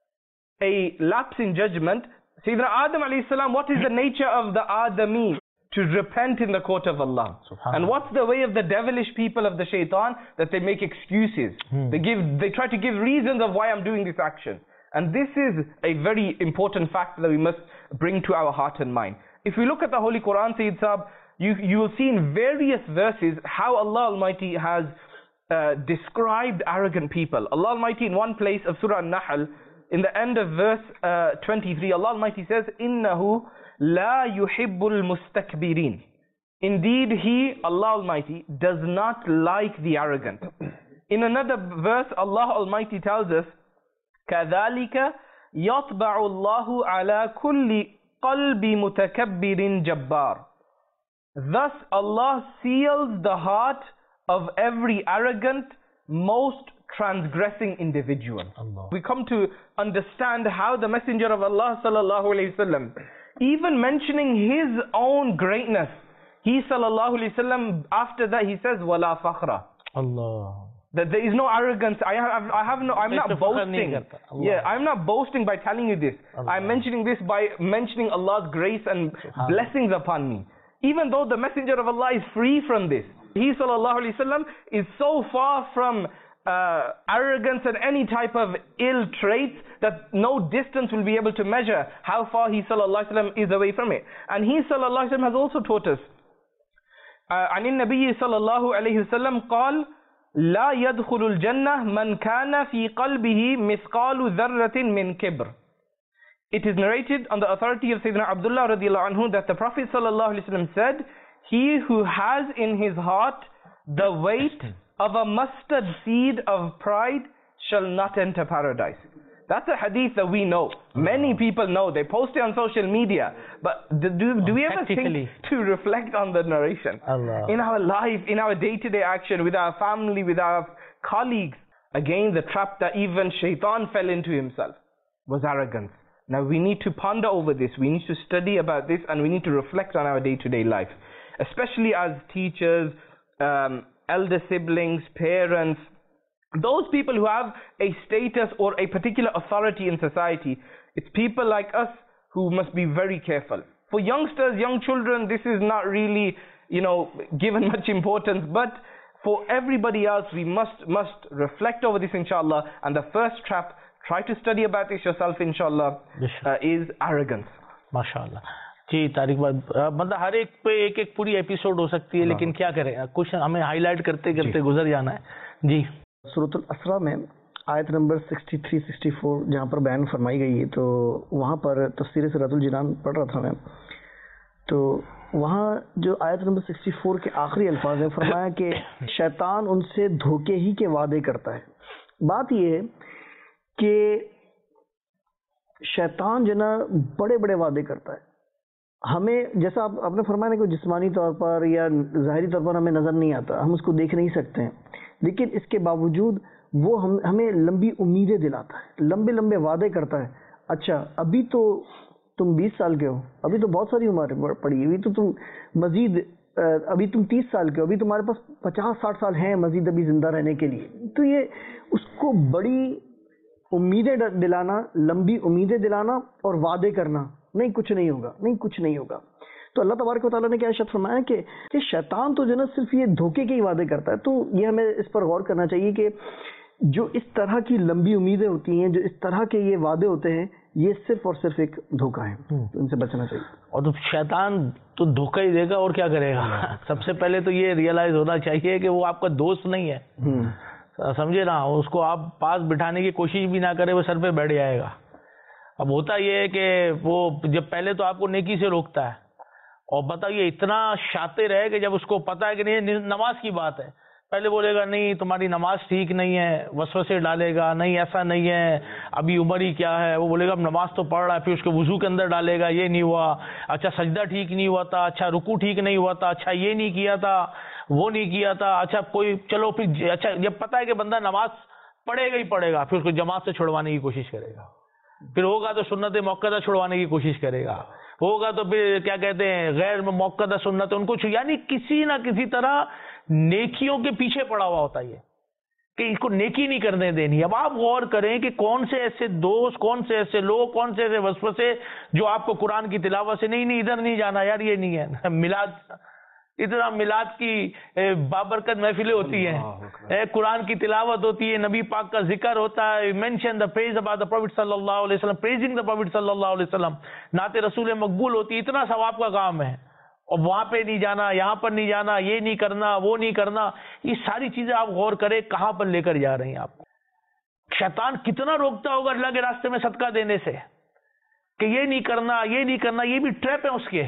a lapse in judgment. Sayyidina Adam alayhi salam, what is the nature of the Adami? To repent in the court of Allah. And what's the way of the devilish people of the shaitan? That they make excuses. They try to give reasons of why I'm doing this action. And this is a very important fact that we must bring to our heart and mind. If we look at the Holy Quran, Sayyid Sahab, you will see in various verses how Allah Almighty has described arrogant people. Allah Almighty in one place of Surah An-Nahl, in the end of verse 23, Allah Almighty says, إِنَّهُ لَا يُحِبُّ الْمُسْتَكْبِرِينَ. Indeed, He, Allah Almighty, does not like the arrogant. In another verse, Allah Almighty tells us, كَذَلِكَ يَطْبَعُ اللَّهُ عَلَى كُلِّ قَلْبِ مُتَكَبِّرٍ جَبَّارٍ. Thus Allah seals the heart of every arrogant, most transgressing individual. Allah. We come to understand how the Messenger of Allah sallallahu alaihi wasallam, even mentioning his own greatness, he sallallahu alaihi wasallam, after that he says, "Wala fakhra." Allah. That there is no arrogance. I'm not boasting. Yeah, I'm not boasting by telling you this. Allah. I'm mentioning this by mentioning Allah's grace and blessings upon me. Even though the Messenger of Allah is free from this, he sallallahu alaihi wasallam is so far from arrogance and any type of ill traits that no distance will be able to measure how far he sallallahu alaihi wasallam is away from it. And he sallallahu alaihi wasallam has also taught us. عن النبي صلى الله عليه وسلم قال لا يدخل الجنة من كان في قلبه مثقال ذرة من كبر. It is narrated on the authority of Sayyidina Abdullah radiallahu anhu that the Prophet sallallahu alaihi wasallam said, he who has in his heart the weight of a mustard seed of pride shall not enter paradise. That's a hadith that we know. Many people know. They post it on social media. But do we ever think to reflect on the narration? Allah. In our life, in our day-to-day action, with our family, with our colleagues. Again, the trap that even shaitan fell into himself was arrogance. Now we need to ponder over this. We need to study about this, and we need to reflect on our day-to-day life. Especially as teachers, elder siblings, parents, those people who have a status or a particular authority in society. It's people like us who must be very careful. For youngsters, young children, this is not really, given much importance. But for everybody else, we must reflect over this, inshallah. And the first trap, try to study about this yourself, inshallah, is arrogance. MashaAllah. جی طارق بھائی، مطلب ہر ایک پہ ایک ایک پوری episode ہو سکتی ہے، لیکن کیا کریں، کچھ ہمیں ہائی لائٹ کرتے کرتے گزر جانا ہے. جی سورۃ الاسراء میں آیت نمبر 63-64 جہاں پر بیان فرمائی گئی ہے، تو وہاں پر تفسیر سراۃ الجنان پڑھ رہا تھا میں، تو وہاں جو آیت نمبر 64 کے آخری الفاظ ہیں، فرمایا کہ شیطان ان سے دھوکے ہی کے وعدے کرتا ہے. بات یہ ہے کہ شیطان جو نا بڑے بڑے وعدے کرتا ہے. ہمیں جیسا آپ نے فرمایا کہ جسمانی طور پر یا ظاہری طور پر ہمیں نظر نہیں آتا، ہم اس کو دیکھ نہیں سکتے ہیں، لیکن اس کے باوجود وہ ہمیں لمبی امیدیں دلاتا ہے، لمبے لمبے وعدے کرتا ہے. اچھا ابھی تو تم 20 سال کے ہو، ابھی تو بہت ساری عمر پڑی، ابھی تو تم مزید، ابھی تم 30 سال کے ہو، ابھی تمہارے پاس 50-60 سال ہیں مزید ابھی زندہ رہنے کے لیے. تو یہ اس کو بڑی امیدیں دلانا، لمبی امیدیں دلانا اور وعدے کرنا، نہیں کچھ نہیں ہوگا، نہیں کچھ نہیں ہوگا. تو اللہ تبارک و تعالیٰ نے کیا ارشاد فرمایا کہ شیطان تو جو نا صرف یہ دھوکے کے ہی وعدے کرتا ہے. تو یہ ہمیں اس پر غور کرنا چاہیے کہ جو اس طرح کی لمبی امیدیں ہوتی ہیں، جو اس طرح کے یہ وعدے ہوتے ہیں، یہ صرف اور صرف ایک دھوکہ ہے، ان سے بچنا چاہیے. اور تو شیطان تو دھوکہ ہی دے گا اور کیا کرے گا. سب سے پہلے تو یہ ریئلائز ہونا چاہیے کہ وہ آپ کا دوست نہیں ہے، سمجھے نا. اس کو آپ پاس بٹھانے کی کوشش بھی نہ کرے، وہ سر پہ بیٹھ جائے گا. اب ہوتا یہ ہے کہ وہ جب پہلے تو آپ کو نیکی سے روکتا ہے، اور بتائیے اتنا شاطر ہے کہ جب اس کو پتا ہے کہ نہیں نماز کی بات ہے، پہلے بولے گا نہیں تمہاری نماز ٹھیک نہیں ہے، وسوسے ڈالے گا، نہیں ایسا نہیں ہے، ابھی عمر ہی کیا ہے. وہ بولے گا اب نماز تو پڑھ رہا ہے، پھر اس کے وضو کے اندر ڈالے گا یہ نہیں ہوا، اچھا سجدہ ٹھیک نہیں ہوا تھا، اچھا رکوع ٹھیک نہیں ہوا تھا، اچھا یہ نہیں کیا تھا، وہ نہیں کیا تھا، اچھا کوئی چلو پھر اچھا جب پتا ہے کہ بندہ نماز پڑھے گا ہی پڑھے گا، پھر اس کو جماعت سے چھڑوانے کی کوشش کرے گا. پھر ہوگا تو سنت موقدہ چھڑوانے کی کوشش کرے گا، ہوگا تو پھر کیا کہتے ہیں غیر موقدہ سنت ان کو یعنی کسی نہ کسی طرح نیکیوں کے پیچھے پڑا ہوا ہوتا ہے کہ اس کو نیکی نہیں کرنے دینی. اب آپ غور کریں کہ کون سے ایسے دوست، کون سے ایسے لوگ، کون سے ایسے وسوسے جو آپ کو قرآن کی تلاوت سے نہیں ادھر نہیں جانا یار، یہ نہیں ہے میلاد، اتنا میلاد کی بابرکت محفلیں ہوتی ہیں، قرآن کی تلاوت ہوتی ہے، نبی پاک کا ذکر ہوتا ہے، mention the praise about the prophet صلی اللہ علیہ وسلم، پریزنگ دا پروفٹ صلی اللہ علیہ وسلم، نعت رسول مقبول ہوتی ہے، اتنا ثواب کا کام ہے. اور وہاں پہ نہیں جانا، یہاں پر نہیں جانا، یہ نہیں کرنا، وہ نہیں کرنا، یہ ساری چیزیں آپ غور کریں کہاں پر لے کر جا رہے ہیں آپ کو. شیطان کتنا روکتا ہوگا اللہ کے راستے میں صدقہ دینے سے کہ یہ نہیں کرنا، یہ نہیں کرنا. یہ بھی ٹریپ ہے اس کے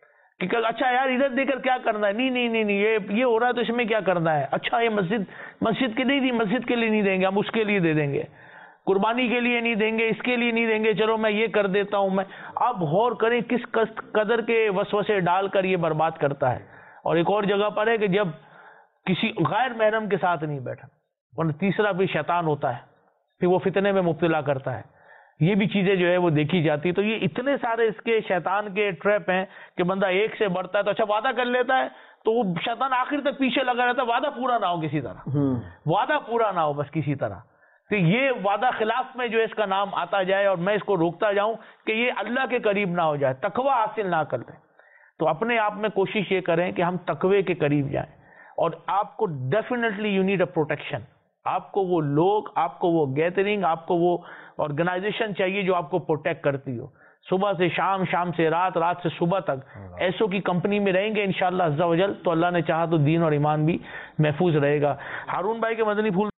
کہ اچھا یار ادھر دے کر کیا کرنا ہے، نہیں یہ ہو رہا ہے تو اس میں کیا کرنا ہے. اچھا یہ مسجد کے نہیں، مسجد کے لیے نہیں دیں گے، ہم اس کے لیے دے دیں گے، قربانی کے لیے نہیں دیں گے، اس کے لیے نہیں دیں گے، چلو میں یہ کر دیتا ہوں. میں آپ غور کریں کس قدر کے وسوسے ڈال کر یہ برباد کرتا ہے. اور ایک اور جگہ پر ہے کہ جب کسی غیر محرم کے ساتھ نہیں بیٹھا، اور تیسرا بھی شیطان ہوتا ہے، پھر وہ فتنے میں مبتلا کرتا ہے. یہ بھی چیزیں جو ہے وہ دیکھی جاتی. تو یہ اتنے سارے اس کے شیطان کے ٹریپ ہیں کہ بندہ ایک سے بڑھتا ہے. تو اچھا وعدہ کر لیتا ہے تو وہ شیطان آخر تک پیچھے لگا رہتا ہے، وعدہ پورا نہ ہو کسی طرح، وعدہ پورا نہ ہو بس کسی طرح. تو یہ وعدہ خلاف میں جو اس کا نام آتا جائے اور میں اس کو روکتا جاؤں کہ یہ اللہ کے قریب نہ ہو جائے، تقوی حاصل نہ کر لیں. تو اپنے آپ میں کوشش یہ کریں کہ ہم تقوی کے قریب جائیں. اور آپ کو definitely you need a protection. آپ کو وہ لوگ، آپ کو وہ گیدرنگ، آپ کو وہ آرگنائزیشن چاہیے جو آپ کو پروٹیکٹ کرتی ہو. صبح سے شام، شام سے رات، رات سے صبح تک ایسوں کی کمپنی میں رہیں گے انشاءاللہ عز و جل تو اللہ نے چاہا تو دین اور ایمان بھی محفوظ رہے گا. ہارون بھائی کے مدنی پھول.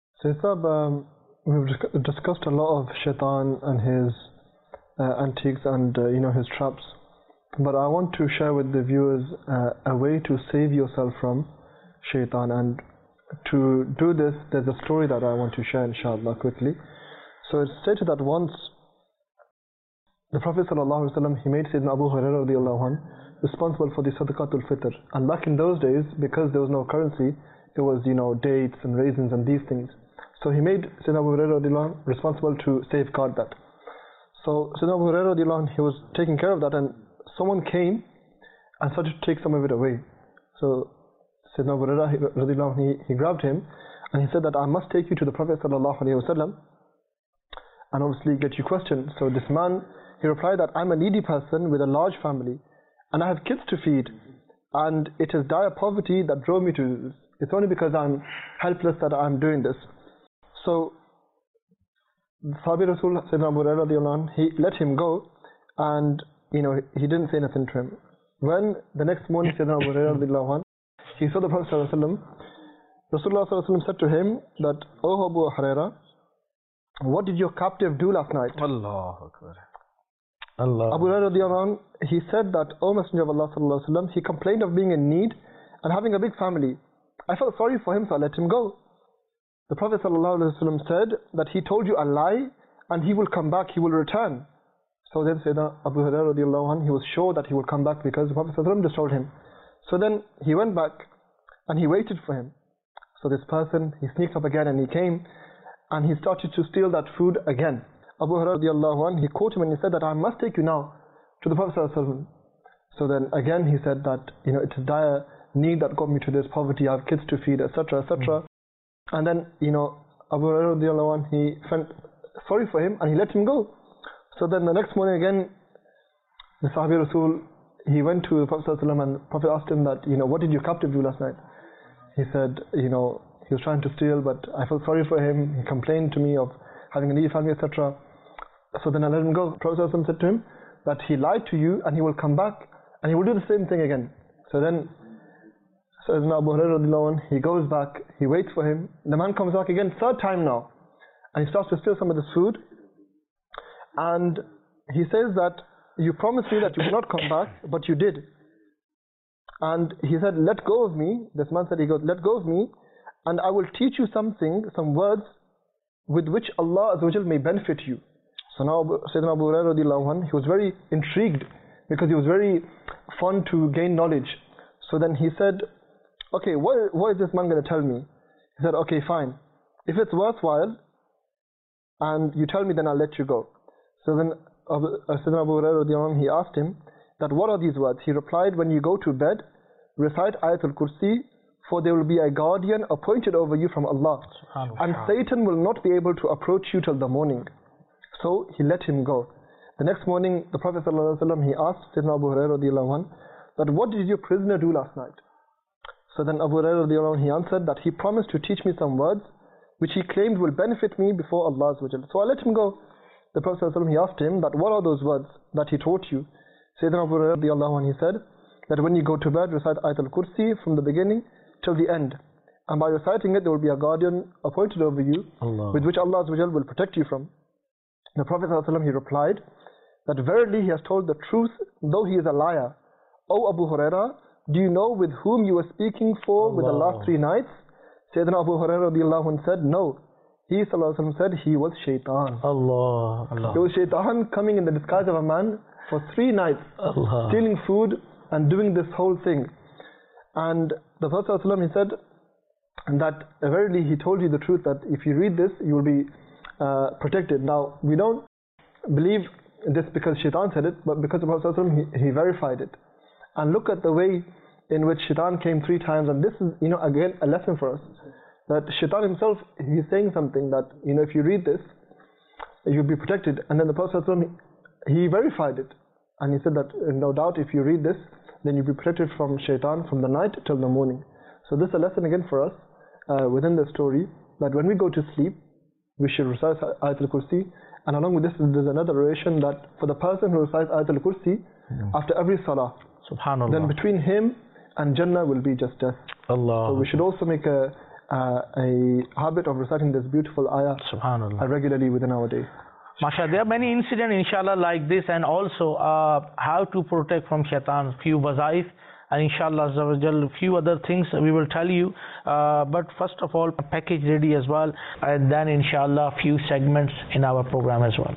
We've discussed a lot of shaitan and his antiques and his traps, but I want to share with the viewers a way to save yourself from shaitan, and to do this there's a story that I want to share inshallah quickly. So it's stated that once the Prophet sallallahu alaihi wasallam, he made Sayyidina Abu Hurairah radiyallahu anhu responsible for the sadaqatul fitr, and back in those days because there was no currency, it was dates and raisins and these things. So he made Sayyidina Abu Hurairah radiyallahu anhu responsible to safeguard that. So Sayyidina Abu Hurairah radiyallahu anhu, he was taking care of that, and someone came and started to take some of it away. So Sayyidina Abu Hurairah radiyallahu anhu, he grabbed him and he said that I must take you to the Prophet sallallahu alaihi wasallam and obviously get you questioned. So this man, he replied that I'm a needy person with a large family and I have kids to feed, and it is dire poverty that drove me to this. It's only because I'm helpless that I'm doing this. So Sahabi Rasul Sayyidina Abu Hurairah radiyallahu anhu, he let him go, and he didn't say anything to him. When the next morning Sayyidina Abu Hurairah radiallahu anhu, he saw the Prophet sallallahu alaihi wasallam, Rasulullah sallallahu alaihi wasallam said to him that, "Oh Abu Hurairah, what did your captive do last night?" Allahu Akbar. Abu Hurairah radiallahu anhu, he said that, "O Messenger of Allah sallallahu alaihi wasallam, he complained of being in need and having a big family. I felt sorry for him, so I let him go." The Prophet sallallahu alaihi wasallam said that he told you a lie and he will come back, he will return. So then Sayyidina Abu Hurairah radiallahu anhu, he was sure that he will come back because the Prophet sallallahu alaihi wasallam just told him. So then he went back and he waited for him. So this person, he sneaked up again and he came and he started to steal that food again. Abu Hurairah radiallahu anhu, he caught him and he said that, "I must take you now to the Prophet sallallahu alaihi wasallam." So then again he said that, it's a dire need that got me to this poverty, I have kids to feed, etc., etc. And then, Abu Hurairah radiallahu anhu, he felt sorry for him and he let him go. So then the next morning again, the Sahabi Rasul, he went to the Prophet sallallahu alaihi wasallam and the Prophet asked him that, "What did your captive do last night?" He said, he was trying to steal, but I felt sorry for him. He complained to me of having a needy family, etc. So then I let him go. The Prophet sallallahu alaihi wasallam said to him that he lied to you and he will come back and he will do the same thing again. So then Sayyidina Abu Hurairah radiallahu anhu, he goes back, he waits for him. The man comes back again, third time now, and he starts to steal some of this food. And he says that, "You promised me that you would not come back, but you did." And he said, "Let go of me." This man said, "Let go of me, and I will teach you something, some words with which Allah Azza wa Jal may benefit you." So now Sayyidina Abu Hurairah radiallahu anhu, he was very intrigued because he was very fond to gain knowledge. So then he said, "Okay, what is this man going to tell me?" He said, "Okay, fine. If it's worthwhile and you tell me, then I'll let you go." So then Sayyidina Abu Hurairah radiallahu anhu, he asked him that, "What are these words?" He replied, "When you go to bed, recite Ayatul Kursi, for there will be a guardian appointed over you from Allah, and Satan will not be able to approach you till the morning." So he let him go. The next morning, the Prophet sallallahu alaihi wasallam, he asked Sayyidina Abu Hurairah radiallahu anhu that, "What did your prisoner do last night?" So then Abu Hurairah radiallahu anhu, he answered that he promised to teach me some words which he claimed will benefit me before Allah Azza wa Jalla. So I let him go. The Prophet sallallahu alaihi wasallam, he asked him that, "What are those words that he taught you?" Sayyidina Abu Hurairah radiallahu anhu, he said that when you go to bed, recite Ayatul Kursi from the beginning till the end, and by reciting it there will be a guardian appointed over you, with which Allah Azza wa Jalla will protect you from. The Prophet sallallahu alaihi wasallam, he replied that, "Verily he has told the truth, though he is a liar. O Abu Hurairah, do you know with whom you were speaking for with the last 3 nights?" Sayyidina Abu Hurairah radiallahu anhu said, "No." He sallallahu alaihi wasallam said, "He was shaitan." It was shaitan coming in the disguise of a man for 3 nights, stealing food and doing this whole thing. And the Prophet sallallahu alaihi wasallam, he said that verily he told you the truth, that if you read this you will be protected. Now we don't believe this because shaitan said it, but because the Prophet sallallahu alaihi wasallam, he verified it. And look at the way in which shaitan came 3 times, and this is again a lesson for us, that shaitan himself, he's saying something that if you read this you'll be protected. And then the Prophet sallallahu alaihi wasallam, he verified it, and he said that no doubt if you read this then you'll be protected from shaitan from the night till the morning. So this is a lesson again for us within the story, that when we go to sleep we should recite Ayatul Kursi. And along with this, there's another narration that for the person who recites Ayatul Kursi after every salah, Subhanallah, then between him and Jannah will be just death. Allah. So we should also make a habit of reciting this beautiful ayah Subhanallah. regularly within our day. Mashallah, there are many incidents inshallah like this, and also how to protect from shaitan, few wazaif, and inshallah a few other things we will tell you, but first of all a package ready as well, and then inshallah few segments in our program as well.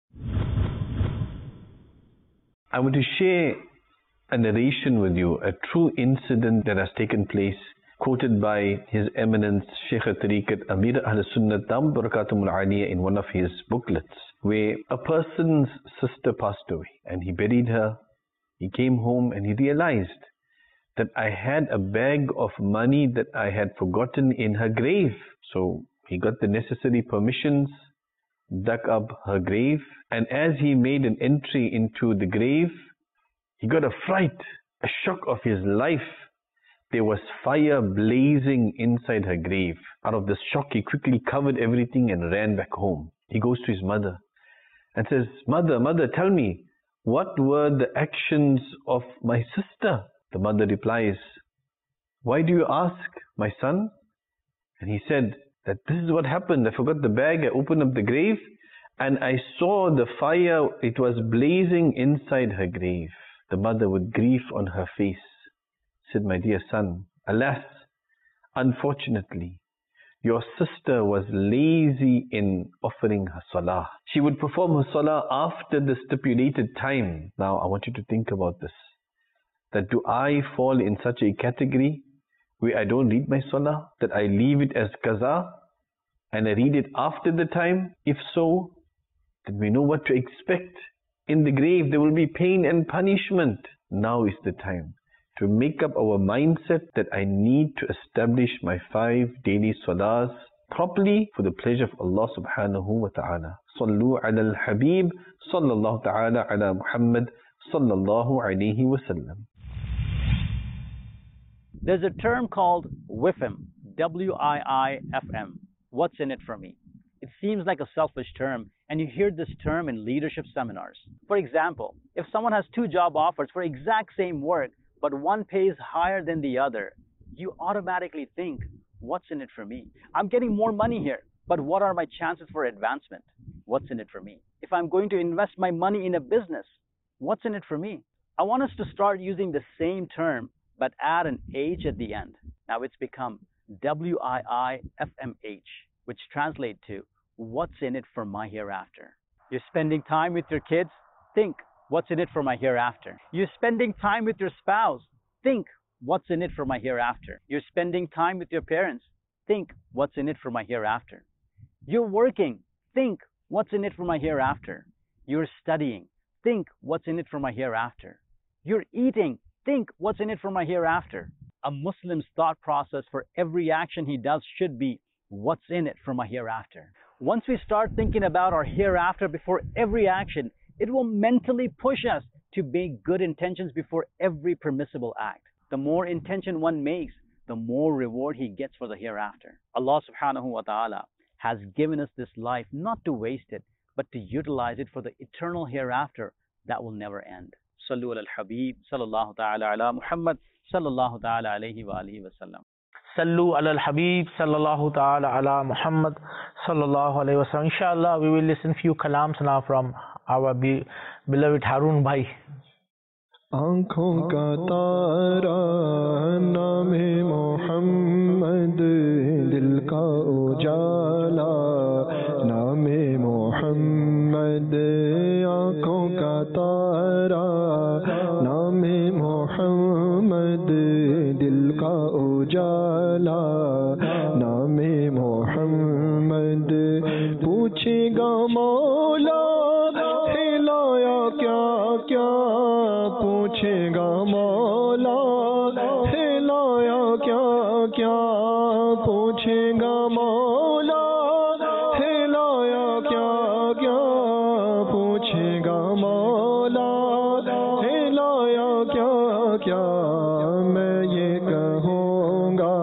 I want to share a narration with you, a true incident that has taken place, quoted by His Eminence Shaykh al-Tariqat Amir Ahl-Sunnah Dam Barakatumul Aliyah in one of his booklets, where a person's sister passed away and he buried her. He came home and he realized that I had a bag of money that I had forgotten in her grave. So he got the necessary permissions, dug up her grave, and as he made an entry into the grave, he got a fright, a shock of his life. There was fire blazing inside her grave. Out of this shock, he quickly covered everything and ran back home. He goes to his mother and says, Mother, tell me, what were the actions of my sister? The mother replies, why do you ask, my son? And he said that this is what happened. I forgot the bag, I opened up the grave and I saw the fire, it was blazing inside her grave. The mother with grief on her face said, my dear son, alas, unfortunately, your sister was lazy in offering her salah. She would perform her salah after the stipulated time. Now I want you to think about this. That do I fall in such a category where I don't read my salah? That I leave it as qaza and I read it after the time? If so, then we know what to expect. In the grave there will be pain and punishment. Now is the time to make up our mindset that I need to establish my 5 daily salahs properly for the pleasure of Allah subhanahu wa ta'ala. Sallu ala al-habib, sallallahu ta'ala ala Muhammad, sallallahu alayhi wa sallam. There's a term called WIFM, W-I-I-F-M. What's in it for me? It seems like a selfish term, and you hear this term in leadership seminars. For example, if someone has 2 job offers for exact same work, but one pays higher than the other, you automatically think, what's in it for me? I'm getting more money here, but what are my chances for advancement? What's in it for me? If I'm going to invest my money in a business, what's in it for me? I want us to start using the same term, but add an H at the end. Now it's become W-I-I-F-M-H, which translates to, what's in it for my hereafter? You're spending time with your kids? Think, what's in it for my hereafter? You're spending time with your spouse? Think, what's in it for my hereafter? You're spending time with your parents? Think, what's in it for my hereafter? You're working? Think, what's in it for my hereafter? You're studying? Think, what's in it for my hereafter? You're eating? Think, what's in it for my hereafter? A Muslim's thought process for every action he does should be, what's in it for my hereafter? Once we start thinking about our hereafter before every action, it will mentally push us to make good intentions before every permissible act. The more intention one makes, the more reward he gets for the hereafter. Allah subhanahu wa ta'ala has given us this life not to waste it, but to utilize it for the eternal hereafter that will never end. Sallu ala al-Habib, sallallahu ta'ala ala Muhammad, sallallahu ta'ala alayhi wa alihi wa sallam. Sallu ala al-Habib, sallallahu ta'ala ala Muhammad, sallallahu alayhi wa sallam. Inshallah, we will listen few kalams now from our beloved Harun Bhai. آنکھوں کا تارا نام محمد دل کا اجالا نام محمد آنکھوں کا تارا نام محمد دل کا اجالا نام محمد پوچھے گا مولا ہلایا کیا کیا پوچھے گا مولا ہلایا کیا کیا پوچھے گا مولا ہلایا کیا کیا پوچھے گا مولا ہلایا کیا کیا میں یہ کہوں گا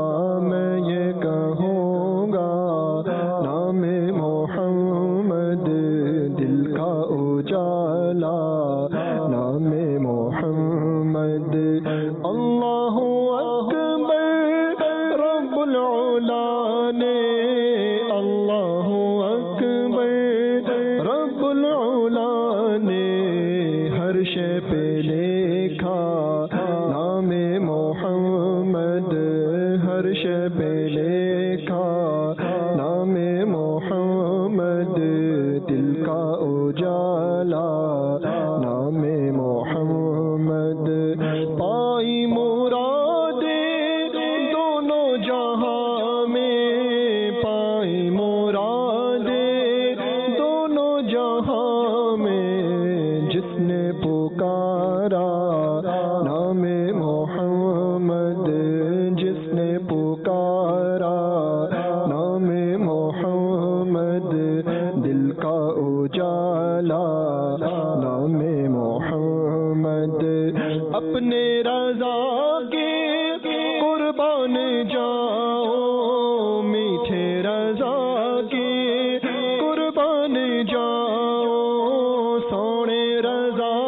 نام محمد دل کا اجالا نام محمد اللہ اکبر رب العلا نے اللہ اکبر رب العلا نے ہر شے پہ لکھا نام محمد ہر شے پہ لکھا نام محمد دل کا اجالا نام محمد پائی مرادیں دونوں جہاں میں پائی مرادیں دونوں جہاں میں جس نے پکارا نام محمد جس نے پکارا نام محمد دل کا اجالا نام محمد اپنے رضا کے قربان جاؤ میٹھے رضا کے قربان جاؤ سونے رضا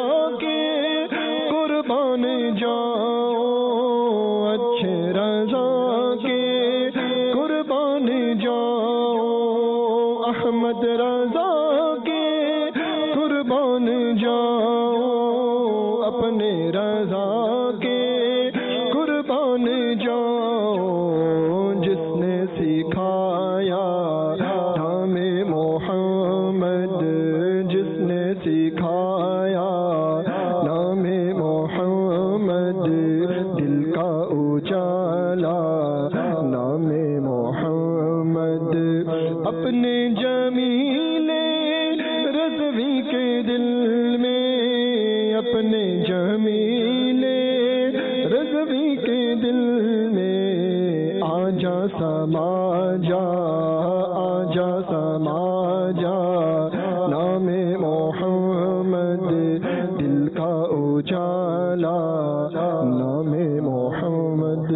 محمد رضا کے قربان جاؤ، اپنے رضا کے قربان جاؤ، جس نے سکھایا نام محمد، جس نے سکھایا نام محمد، دل کا اجالا نام محمد، اپنے جمیل رضوی کے دل میں، اپنے جمیل رضوی کے دل میں آجا سما جا، آجا سما جا، نام محمد دل کا اجالا نام محمد،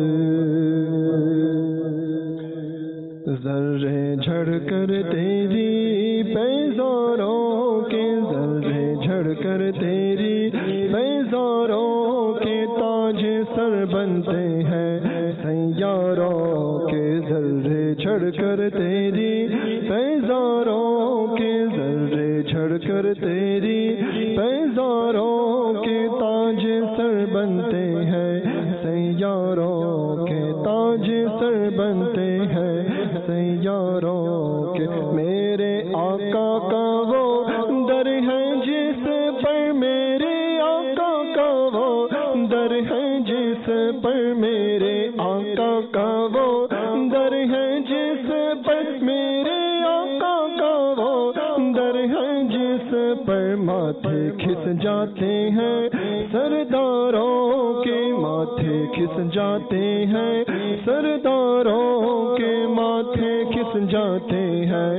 ذرے جھڑ کر تیری بیزاروں کے، ذرے جھڑ کر تیری بیزاروں کے تاج سر بنتے ہیں سیاروں کے، ذرے جھڑ کر تیری بیزاروں کے، ذرے جھڑ کر تیری بیزاروں کے تاج سر بنتے ہیں سیاروں کے، تاج سر بنتے ہیں سیاروں کے، میرے آقا کا وہ در ہے جس پر، میرے آقا کا وہ در ہے جس پر، میرے آقا کا وہ در ہے جس پر، میرے آقا کا وہ در ہے جس پر ماتھے کھس جاتے ہیں سرداروں کے، ماتھے کھس جاتے ہیں سرداروں کے، ماتھے کھس جاتے ہیں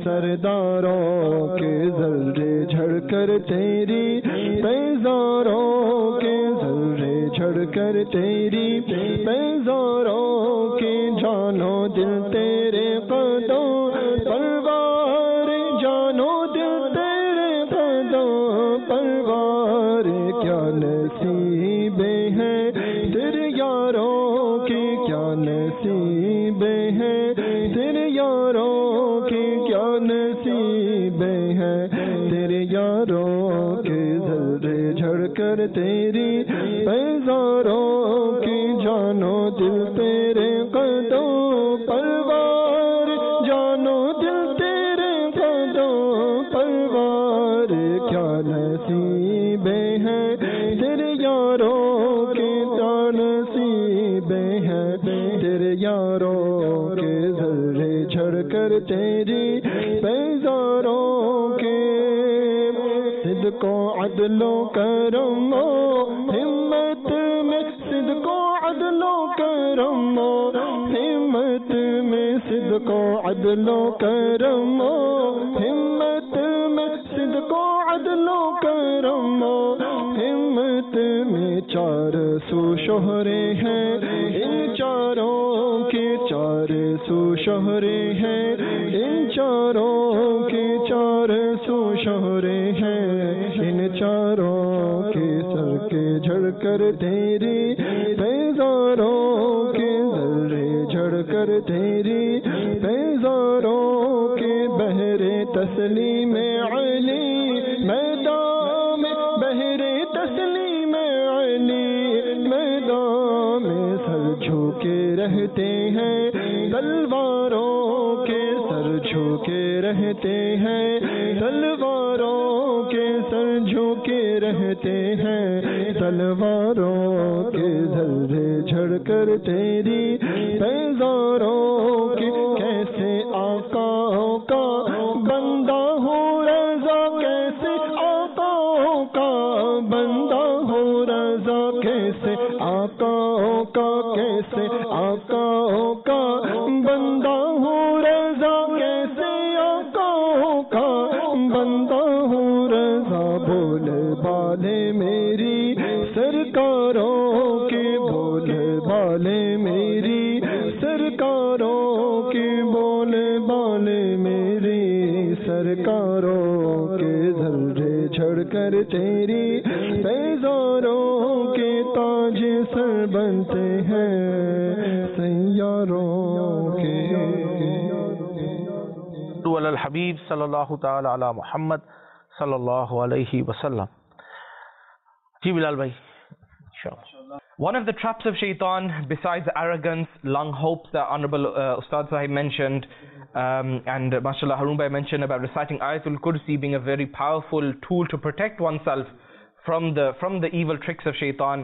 سرداروں کے، ذرے جھڑ کر تیری بیزاروں کے، ذرے جھڑ کر تیری بیزاروں کے، جانو دل تیرے قدوں پروار، جانو دل تیرے قدوں پروار، کیا نصیب ہیں تیرے یاروں کے، کیا نصیب ہیں تیرے یاروں کے، کیا نصیب ہیں تیرے یاروں کے، ذرے جھڑ کر تیری بیزاروں کی، جانو دل تیرے قدوں پروار، جانو دل تیرے قدوں پروار، کیا نصیب ہیں تیرے یاروں کے، کیا نصیب ہیں تیرے یاروں کے، ذرے جھڑ کر تیری بیزاروں کے، صدق و عدل و کرم و ہمت میں، صدق و عدل و کرم و ہمت میں، صدق و عدل و کرم و ہمت میں، صدق و عدل و کرم و ہمت میں، چار سو شہرے ہیں ان چاروں کے، چار سو شہرے ہیں ان چاروں کے، چار سو شہرے ہیں ان چاروں کے، سر کے جھڑ کر تیری بیزاروں کے، ذرے جھڑ کر تیری بیزاروں کے، بہرے تسلیم علی میدان میں، بہرے تسلیم علی میدان میں، سر جھوکے رہتے ہیں تلواروں کے، سر جھوکے رہتے ہیں تلواروں کے، سر جھوکے رہتے ہیں تلواروں کے، ذرے جھڑ کر تیری بیزاروں کے، کیسے آقا کا بندہ ہو رضا، کیسے آقا کا بندہ ہو رضا، کیسے آقا کا، کیسے آقا کا بندہ ہو رضا، کیسے آقا کا بندہ ہو رضا، بولے بالے میری سرکاروں کے، بولے بالے میری سرکاروں کے، بولے بالے میری سرکاروں کے، ذرے جھڑ کر تیری بیزاروں کے، تاج سر بنتے ہیں سیاروں کے۔ ala al-habib sallallahu ta'ala ala Muhammad sallallahu alayhi wa sallam. Ji Bilal bhai, inshallah. One of the traps of shaitan, besides arrogance, long hopes that Honorable Ustad Sahib mentioned, and mashallah Harun bhai mentioned about reciting Ayatul Kursi being a very powerful tool to protect oneself from the evil tricks of shaitan.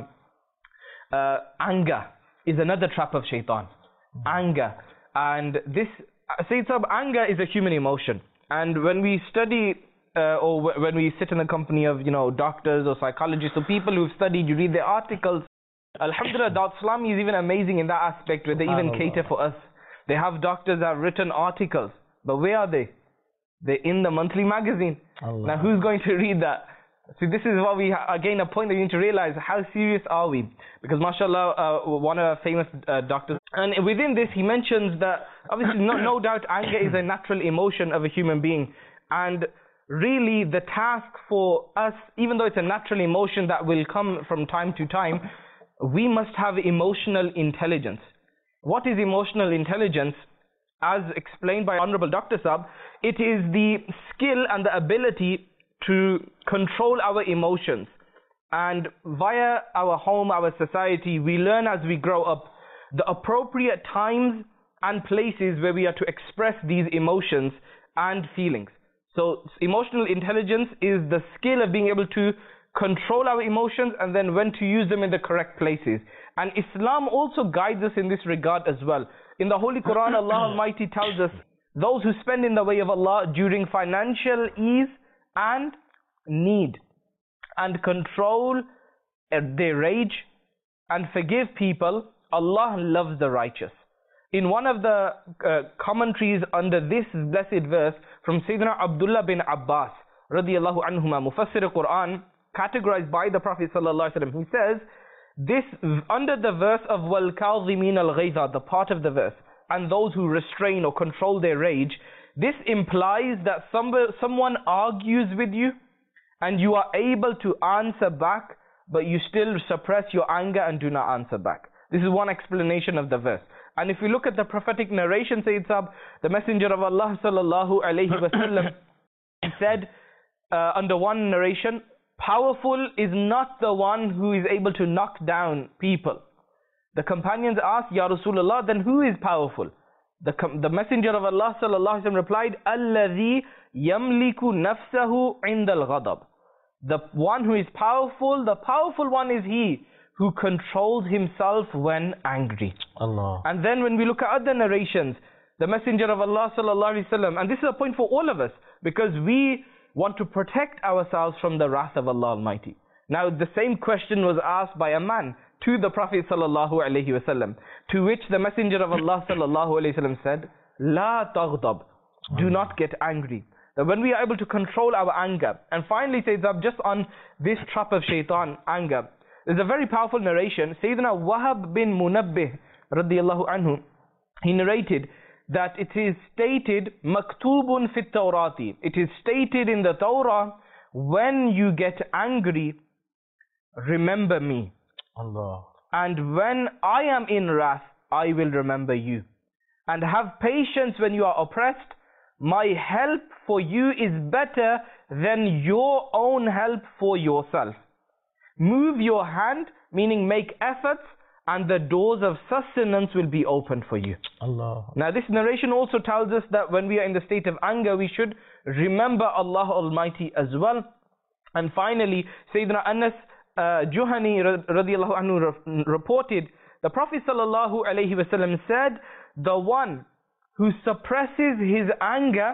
Anger is another trap of shaitan. Anger. And this, Sayyid Sahib, anger is a human emotion. And when we study or when we sit in the company of, doctors or psychologists or people who've studied, you read their articles. Alhamdulillah, Dawat Islami is even amazing in that aspect, where they even cater for us. They have doctors that have written articles. But where are they? They're in the monthly magazine. Allah. Now who's going to read that? See, this is what we, again, a point that you need to realize, how serious are we? Because mashallah, one of our famous doctors, and within this he mentions that, obviously, no doubt anger is a natural emotion of a human being. And really the task for us, even though it's a natural emotion that will come from time to time, we must have emotional intelligence. What is emotional intelligence? As explained by Honorable Dr. Saab, it is the skill and the ability to control our emotions. And via our home, our society, we learn as we grow up the appropriate times and places where we are to express these emotions and feelings. So emotional intelligence is the skill of being able to control our emotions and then when to use them in the correct places. And Islam also guides us in this regard as well. In the Holy Quran, Allah Almighty tells us, those who spend in the way of Allah during financial ease and need, and control their rage and forgive people, Allah loves the righteous. In one of the commentaries under this blessed verse from Sayyidina Abdullah bin Abbas radiyallahu anhuma, Mufassir Quran, categorized by the Prophet sallallahu alaihi wasallam, he says, this under the verse of wal kadhimin al ghayza, the part of the verse, and those who restrain or control their rage, this implies that someone argues with you and you are able to answer back, but you still suppress your anger and do not answer back. This is one explanation of the verse. And if we look at the prophetic narration, Sayyid Sahib, the Messenger of Allah sallallahu alayhi wasallam said under one narration, powerful is not the one who is able to knock down people. The companions asked, Ya Rasulullah, then who is powerful? The Messenger of Allah sallallahu alaihi wasallam replied, Alladhi yamliku nafsahu indal ghadab. The one who is powerful, the powerful one is he who controls himself when angry. Allah. And then when we look at other narrations, the Messenger of Allah sallallahu alaihi wasallam, and this is a point for all of us, because we want to protect ourselves from the wrath of Allah Almighty. Now the same question was asked by a man to the Prophet sallallahu alaihi wasallam, to which the Messenger of Allah sallallahu alaihi wasallam said, La taghdab, do not get angry. That when we are able to control our anger, and finally says up just on this trap of shaitan, anger, there's a very powerful narration. Sayyidina Wahab bin Munabbih radiyallahu anhu, he narrated that it is stated, maktubun fit Tawrati, it is stated in the Torah, when you get angry, remember me. Allah. And when I am in wrath, I will remember you. And have patience when you are oppressed. My help for you is better than your own help for yourself. Move your hand, meaning make efforts, and the doors of sustenance will be opened for you. Allah. Now this narration also tells us that when we are in the state of anger, we should remember Allah Almighty as well. And finally, Sayyidina Anas Juhani radiyallahu anhu reported, the Prophet sallallahu alaihi wasallam said, the one who suppresses his anger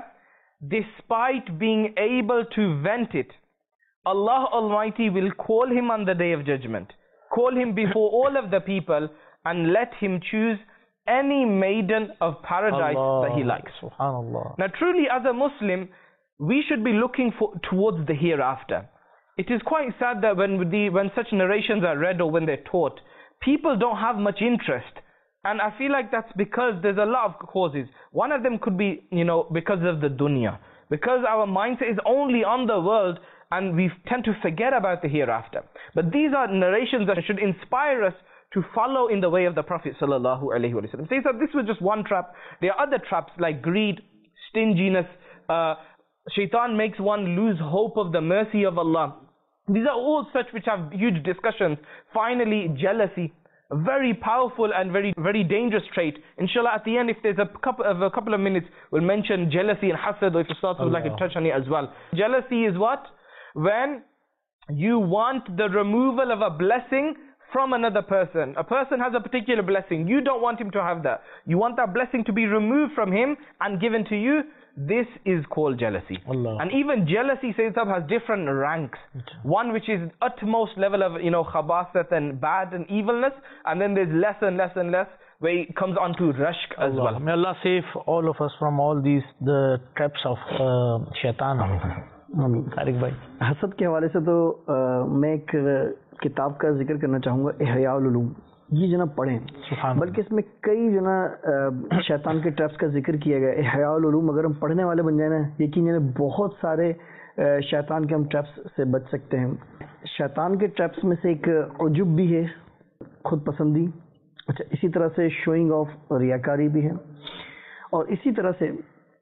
despite being able to vent it, Allah Almighty will call him on the day of judgment, call him before all of the people, and let him choose any maiden of paradise Allah, that he likes. Subhanallah. Now truly as a Muslim, we should be looking towards the hereafter. It is quite sad that when such narrations are read or when they're taught, people don't have much interest. And I feel like that's because there's a lot of causes. One of them could be, because of the dunya. Because our mindset is only on the world and we tend to forget about the hereafter. But these are narrations that should inspire us to follow in the way of the Prophet sallallahu alaihi wasallam. So this was just one trap. There are other traps like greed, stinginess, shaitan makes one lose hope of the mercy of Allah. These are all such which have huge discussions. Finally, jealousy, a very powerful and very, very dangerous trait. Inshallah, at the end, if there's a couple of minutes, we'll mention jealousy and hasad, or if Ustaz would like to touch on it as well. Jealousy is what? When you want the removal of a blessing from another person. A person has a particular blessing. You don't want him to have that. You want that blessing to be removed from him and given to you. This is called jealousy. Allah. And even jealousy, Sayyid Sahab, has different ranks. One which is utmost level of, khabasat and bad and evilness, and then there's less and less and less, where it comes on to rashk as well. May Allah save all of us from all these, the traps of shaitan. Tariq भाई, हसद के हवाले से तो मैं एक किताब का जिक्र करना चाहूँगा, इहयाउल उलूम। ये जना पढ़ें, बल्कि इसमें कई जना शैतान के ट्रैप्स का जिक्र किया गया। इहयाउल उलूम अगर हम पढ़ने वाले बन जाए ना, यकीनन बहुत सारे शैतान के हम ट्रैप्स से बच सकते हैं। शैतान के ट्रैप्स में से एक उजुब भी है, खुद पसंदी। अच्छा, इसी तरह से शोइंग ऑफ, रियाकारी भी है। और इसी तरह से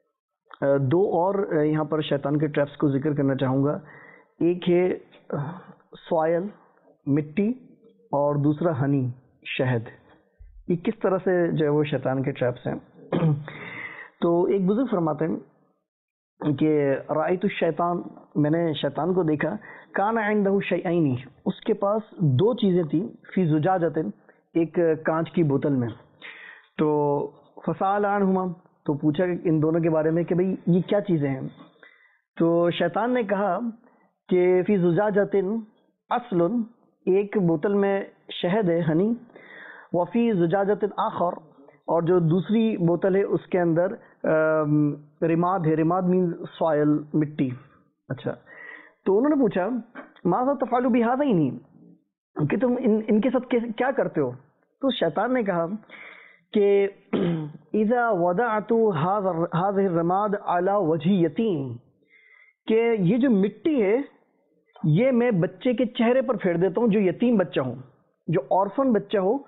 दो और यहाँ पर शैतान के ट्रैप्स को जिक्र करना चाहूँगा। एक है सॉयल, मिट्टी, और दूसरा हनी, शहद। ये किस तरह से जो है वो शैतान के ट्रैप्स हैं। तो एक बुजुर्ग फरमाते हैं कि रायतु शैतान, मैंने शैतान को देखा, काना इंदहु शैअैनी, उसके पास दो चीज़ें थी, फी ज़ुजाजतिन, एक कांच की बोतल में। तो फसाल अन्हुमा, तो पूछा इन दोनों के बारे में कि भाई ये क्या चीज़ें हैं। तो शैतान ने कहा कि फी ज़ुजाजतिन अस्लुन, एक बोतल में शहद है, हनी, वफ़ी ज़ुजाजतिन आखर, और जो दूसरी बोतल है उसके अंदर रिमाद है। रिमाद मीन्स सॉयल, मिट्टी। अच्छा, तो उन्होंने पूछा माज़ा तफ़अलु बिहाज़ैनी, कि तुम इनके साथ क्या करते हो। तो शैतान ने कहा कि इज़ा वदअतु हाज़िहि रमाद अला वजही यतीम, कि ये जो मिट्टी है ये मैं बच्चे के चेहरे पर फेर देता हूँ, जो यतीम बच्चा हो, जो ऑर्फन बच्चा हो,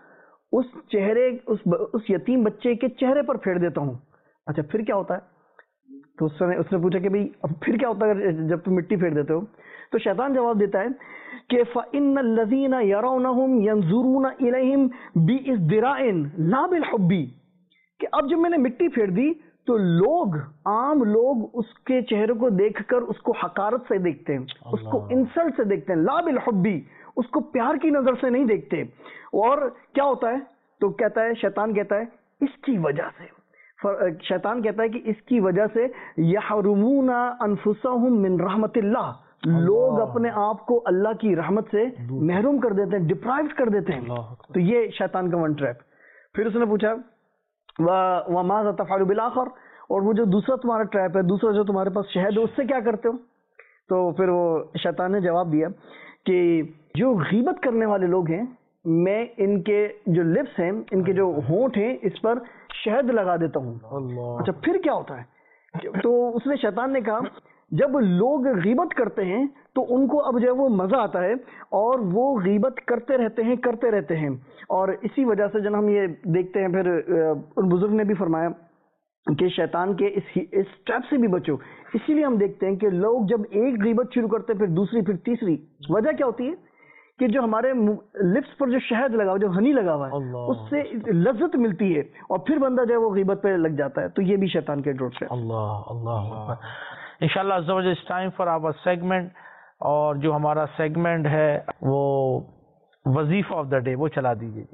उस यतीम बच्चे के चेहरे पर फेर देता हूँ। अच्छा, फिर क्या होता है। तो उसने पूछा कि भाई अब फिर क्या होता है जब तुम मिट्टी फेर देते हो। तो शैतान जवाब देता है कि फ़इन्नल लज़ीना यरौनहुम यंज़ुरून इलैहिम बिइज़दिराइन ला बिलहुब्बी, कि अब जब मैंने मिट्टी फेर दी तो लोग, आम लोग उसके चेहरे को देखकर उसको हकारत से देखते हैं, उसको इंसल्ट से देखते हैं, ला बिलहुब्बी, उसको प्यार की नजर से नहीं देखते। और क्या होता है, तो कहता है, शैतान कहता है इसकी वजह से, शैतान कहता है कि इसकी वजह से यहरुमूना अनफुसहुम मिन रहमतिल्लाह, लोग अपने आप को अल्लाह की रहमत से महरूम कर देते हैं, डिप्राइव कर देते हैं। तो ये शैतान का वन ट्रैप। फिर उसने पूछा वमाज़ा तफ़अलु बिल आखर, और वो जो दूसरा तुम्हारा ट्रैप है, दूसरा जो तुम्हारे पास शहद है, उससे क्या करते हो। तो फिर वो शैतान ने जवाब दिया कि जो गीबत करने वाले लोग हैं, मैं इनके जो लिप्स हैं, इनके जो होंठ हैं, इस पर शहद लगा देता हूँ। अच्छा, फिर क्या होता है। तो उसने, शैतान ने कहा, जब लोग गीबत करते हैं तो उनको अब जो है वो मज़ा आता है, और वो गीबत करते रहते हैं। और इसी वजह से जब हम ये देखते हैं, फिर उन बुजुर्ग ने भी फरमाया कि शैतान के इस ट्रैप से भी बचो। इसीलिए हम देखते हैं कि लोग जब एक गीबत शुरू करते हैं, फिर दूसरी, फिर तीसरी। वजह क्या होती है कि जो हमारे लिप्स पर जो शहद लगा हुआ, जो हनी लगा हुआ है, उससे लज्जत मिलती है, और फिर बंदा जो है वो गीबत पे लग जाता है। तो ये भी शैतान के ड्रोट है। अल्लाह। इंशाअल्लाह अज़्ज़ा वजल, it's time for our segment, और जो हमारा सेगमेंट है वो वजीफा ऑफ द डे, वो चला दीजिए।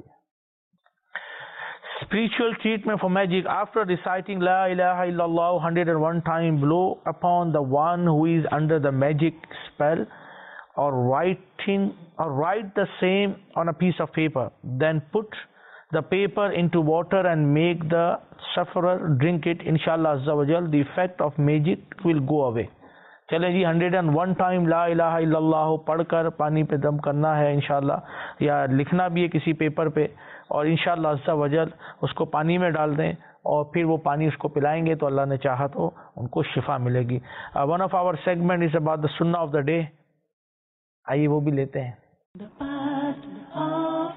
Spiritual treatment for magic. After reciting La ilaha illallah 101 times, blow upon the one who is under the magic spell, or write the same on a piece of paper. Then put the paper into water and make the sufferer drink it. Inshallah Azza wa Jal, the effect of magic will go away. चलें जी, 101 time ला इलाहा इल्लल्लाह पढ़ कर पानी पे दम करना है इंशाल्लाह, या लिखना भी है किसी पेपर पे, और इंशाल्लाह अज़्ज़ा वजल उसको पानी में डाल दें, और फिर वो पानी उसको पिलाएंगे तो अल्लाह ने चाहा तो उनको शिफा मिलेगी। One of our segment is about the सुन्ना ऑफ द डे। आइए वो भी लेते हैं। The path of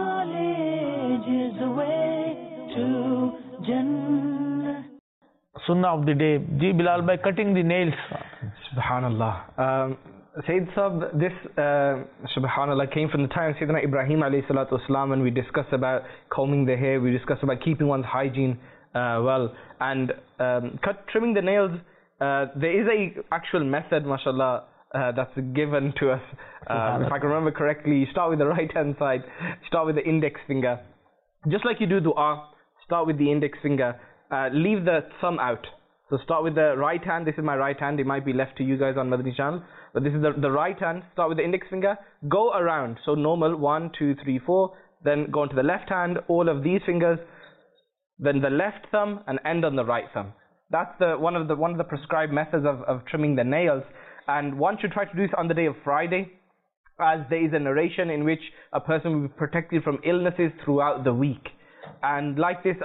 knowledge is the way to Jannah. sunnah of the day. Ji Bilal bhai, cutting the nails. Subhanallah. Sayyid Sahib, this subhanallah came from the time of Sayyidina Ibrahim alayhi salatu wasalam, when we discussed about combing the hair, we discussed about keeping one's hygiene well, and trimming the nails. There is a actual method, mashallah, that's given to us. If I can remember correctly, you start with the right hand side, start with the index finger. Just like you do dua, start with the index finger, leave the thumb out. So start with the right hand. This is my right hand. It might be left to you guys on Madani channel, but this is the right hand. Start with the index finger, go around. So normal, 1, 2, 3, 4. Then go on to the left hand, all of these fingers, then the left thumb, and end on the right thumb. That's one of the prescribed methods of trimming the nails. And one should try to do this on the day of Friday, as there is a narration in which a person will be protected from illnesses throughout the week. And like this,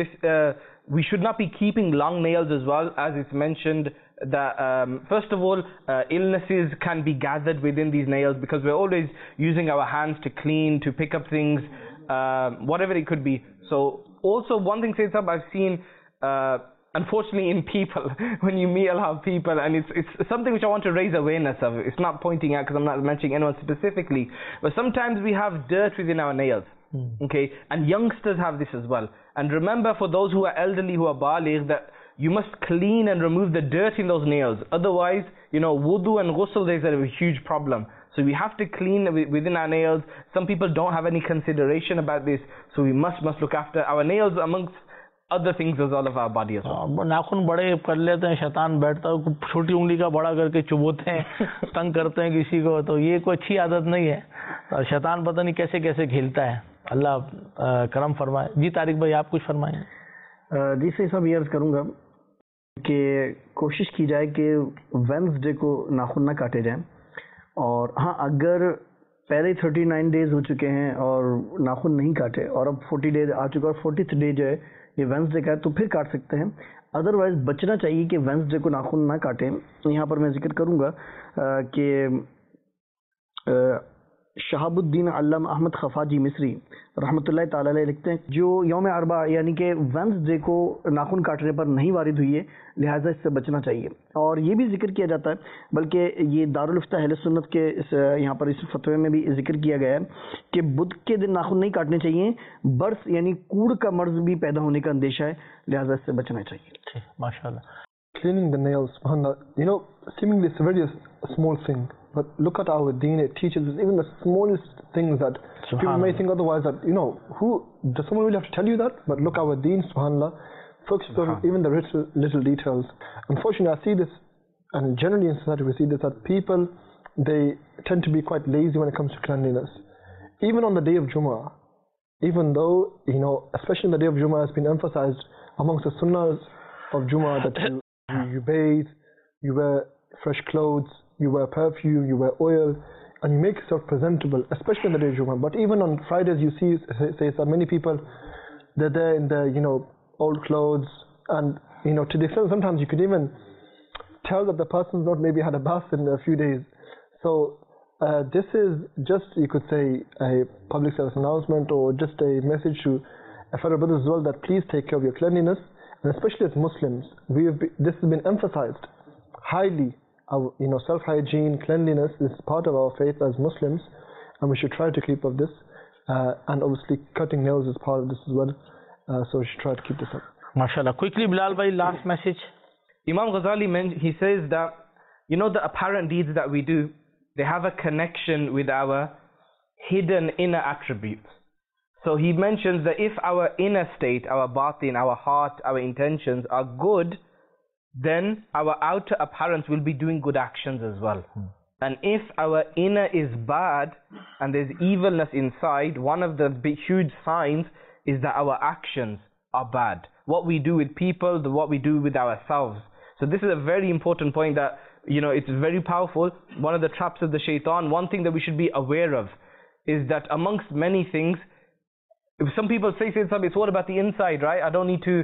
we should not be keeping long nails as well, as it's mentioned that first of all, illnesses can be gathered within these nails, because we're always using our hands to clean, to pick up things, whatever it could be. So also one thing, Sayyid Sahib, I've seen unfortunately in people, when you meet a lot of people, and it's something which I want to raise awareness of. It's not pointing out because I'm not mentioning anyone specifically, but sometimes we have dirt within our nails. Okay, and youngsters have this as well. And remember, for those who are elderly, who are baligh, that you must clean and remove the dirt in those nails. Otherwise, wudu and ghusl, there's a huge problem. So we have to clean within our nails. Some people don't have any consideration about this, so we must look after our nails amongst other things as all of our body as well. नाखून बड़े कर लेते हैं, शैतान बैठता है छोटी उंगली का बड़ा करके चुभोते हैं, तंग करते हैं किसी को, तो ये कोई अच्छी आदत नहीं है. और शैतान पता नहीं कैसे कैसे खेलता है. अल्लाह करम फरमाए. जी तारिक भाई, आप कुछ फरमाएं. जी सही सब ये अर्ज करूँगा कि कोशिश की जाए कि वेडनेसडे को नाखून ना काटे जाएं. और हाँ, अगर पहले 39 डेज हो चुके हैं और नाखून नहीं काटे और अब 40 डेज आ चुका और 40th डे जो है ये वेडनेसडे का है, तो फिर काट सकते हैं. अदरवाइज बचना चाहिए कि वेडनेसडे को नाखून ना काटें. यहाँ पर मैं जिक्र करूँगा कि शहाबुद्दीन अल्लाम अहमद खफाजी मिस्री रहमतुल्लाह ताला अलैह लिखते हैं, जो यौम अरबा यानी कि वेडनेसडे को नाखून काटने पर नहीं वारिद हुई है, लिहाजा इससे बचना चाहिए. और ये भी जिक्र किया जाता है, बल्कि ये दारुल इफ्ता अहले सुन्नत के यहाँ पर इस फतवे में भी जिक्र किया गया है कि बुध के दिन नाखून नहीं काटने चाहिए. बर्स यानी कूड़ का मर्ज भी पैदा होने का अंदेशा है, लिहाजा इससे बचना चाहिए. माशाल्लाह. Cleaning the nails, subhanAllah, seemingly it's a very small thing, but look at our deen, it teaches us even the smallest things that people may think otherwise, that, who, does someone really have to tell you that? But look, our deen, subhanAllah, focuses on even the little details. Unfortunately, I see this, and generally in society we see this, that people, they tend to be quite lazy when it comes to cleanliness. Even on the day of Jummah, even though, especially on the day of Jummah, has been emphasized amongst the sunnahs of Jummah that you bathe, you wear fresh clothes, you wear perfume, you wear oil, and you make yourself presentable, especially on the day of Jummah. But even on Fridays, you see, say that many people, they're there in their, old clothes, and, to the extent sometimes you could even tell that the person's not maybe had a bath in a few days. So this is just, you could say, a public service announcement, or just a message to fellow brothers as well, that please take care of your cleanliness. And especially as Muslims, this has been emphasized highly. Our, self-hygiene, cleanliness is part of our faith as Muslims, and we should try to keep up this. And obviously, cutting nails is part of this as well. So we should try to keep this up. MashaAllah. Quickly, Bilal bhai, last message. Imam Ghazali, he says that, the apparent deeds that we do, they have a connection with our hidden inner attributes. So he mentions that if our inner state, our batin, our heart, our intentions are good, then our outer appearance will be doing good actions as well. And if our inner is bad and there's evilness inside, one of the big, huge signs is that our actions are bad. What we do with people, what we do with ourselves. So this is a very important point that, it's very powerful. One of the traps of the shaitan, one thing that we should be aware of is that amongst many things, if some people say it's all about the inside, right? I don't need to,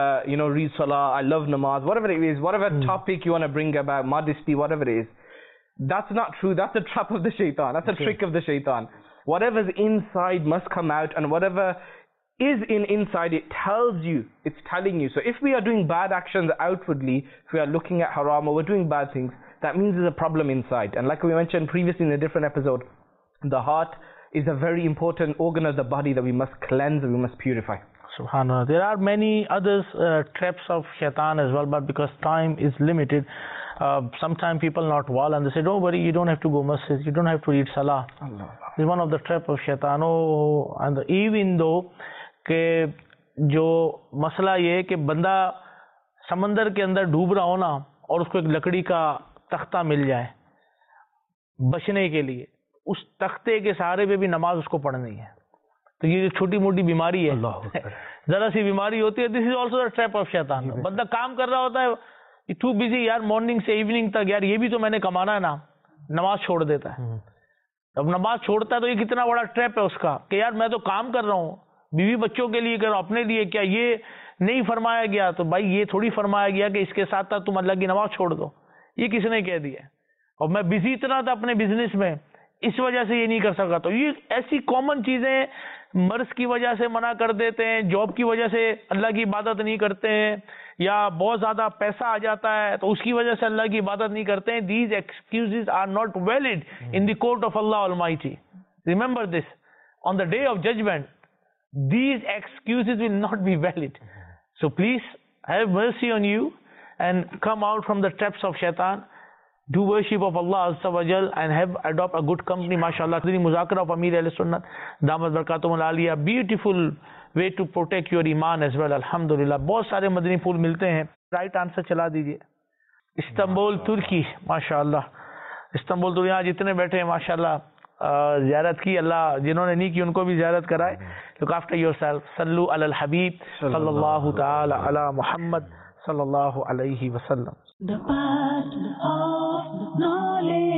read salah, I love namaz, whatever it is, whatever topic you want to bring about, modesty, whatever it is. That's not true. That's a trap of the shaitan. That's a trick of the shaitan. Whatever's inside must come out, and whatever is in inside, it tells you, it's telling you. So if we are doing bad actions outwardly, if we are looking at haram or we're doing bad things, that means there's a problem inside. And like we mentioned previously in a different episode, the heart is a very important organ of the body that we must cleanse and we must purify. Subhanallah. There are many other traps of shaitan as well, but because time is limited, sometimes people not well and they say, don't worry, you don't have to go masjid, you don't have to read salah. This is one of the traps of shaitan. Oh, and even though کہ جو مسئلہ یہ ہے کہ بندہ سمندر کے اندر ڈوب رہا ہو نا اور اس کو ایک لکڑی کا تختہ مل جائے بچنے کے لیے, اس تختے کے سہارے پہ بھی نماز اس کو پڑھنی ہے. تو یہ جو چھوٹی موٹی بیماری ہے, ذرا سی بیماری ہوتی ہے, this is also the trap of شیطان. بندہ کام کر رہا ہوتا ہے, ٹو بزی یار, مارننگ سے ایوننگ تک, یار یہ بھی تو میں نے کمانا ہے نا, نماز چھوڑ دیتا ہے. اب نماز چھوڑتا ہے تو یہ کتنا بڑا ٹریپ ہے اس کا کہ یار میں تو کام کر رہا ہوں, بیوی بچوں کے لیے کر رہا ہوں, اپنے لیے کیا یہ نہیں فرمایا گیا؟ تو بھائی یہ تھوڑی فرمایا گیا کہ اس کے ساتھ تم اللہ کی نماز چھوڑ دو. یہ کس نے کہہ دیا؟ اور میں بزی اتنا تھا اپنے بزنس میں, اس وجہ سے یہ نہیں کر سکا. تو یہ ایسی کامن چیزیں مرض کی وجہ سے منع کر دیتے ہیں, جاب کی وجہ سے اللہ کی عبادت نہیں کرتے ہیں, یا بہت زیادہ پیسہ آ جاتا ہے تو اس کی وجہ سے اللہ کی عبادت نہیں کرتے ہیں. These excuses are not valid in the court of Allah Almighty. Remember this. On the day of judgment, these excuses will not be valid. So please have mercy on you and come out from the traps of shaitan. Do worship of Allah Azza wa Jal and adopt a good company. MashaAllah, the Muzakara of Amir al-Sunnat, Damat Barakatum al-Aliyah, beautiful way to protect your iman as well. Alhamdulillah. بہت سارے مدنی پھول ملتے ہیں. Right answer چلا دیجئے. Istanbul ترکی, ماشاءاللہ. Istanbul تو یہاں جتنے بیٹھے ہیں ماشاءاللہ زیارت کی, اللہ جنہوں نے نہیں کی ان کو بھی زیارت کرائے. Look after yourself. صلو علی الحبیب صلی اللہ تعالی علی محمد صلی اللہ علیہ وسلم. The path of knowledge.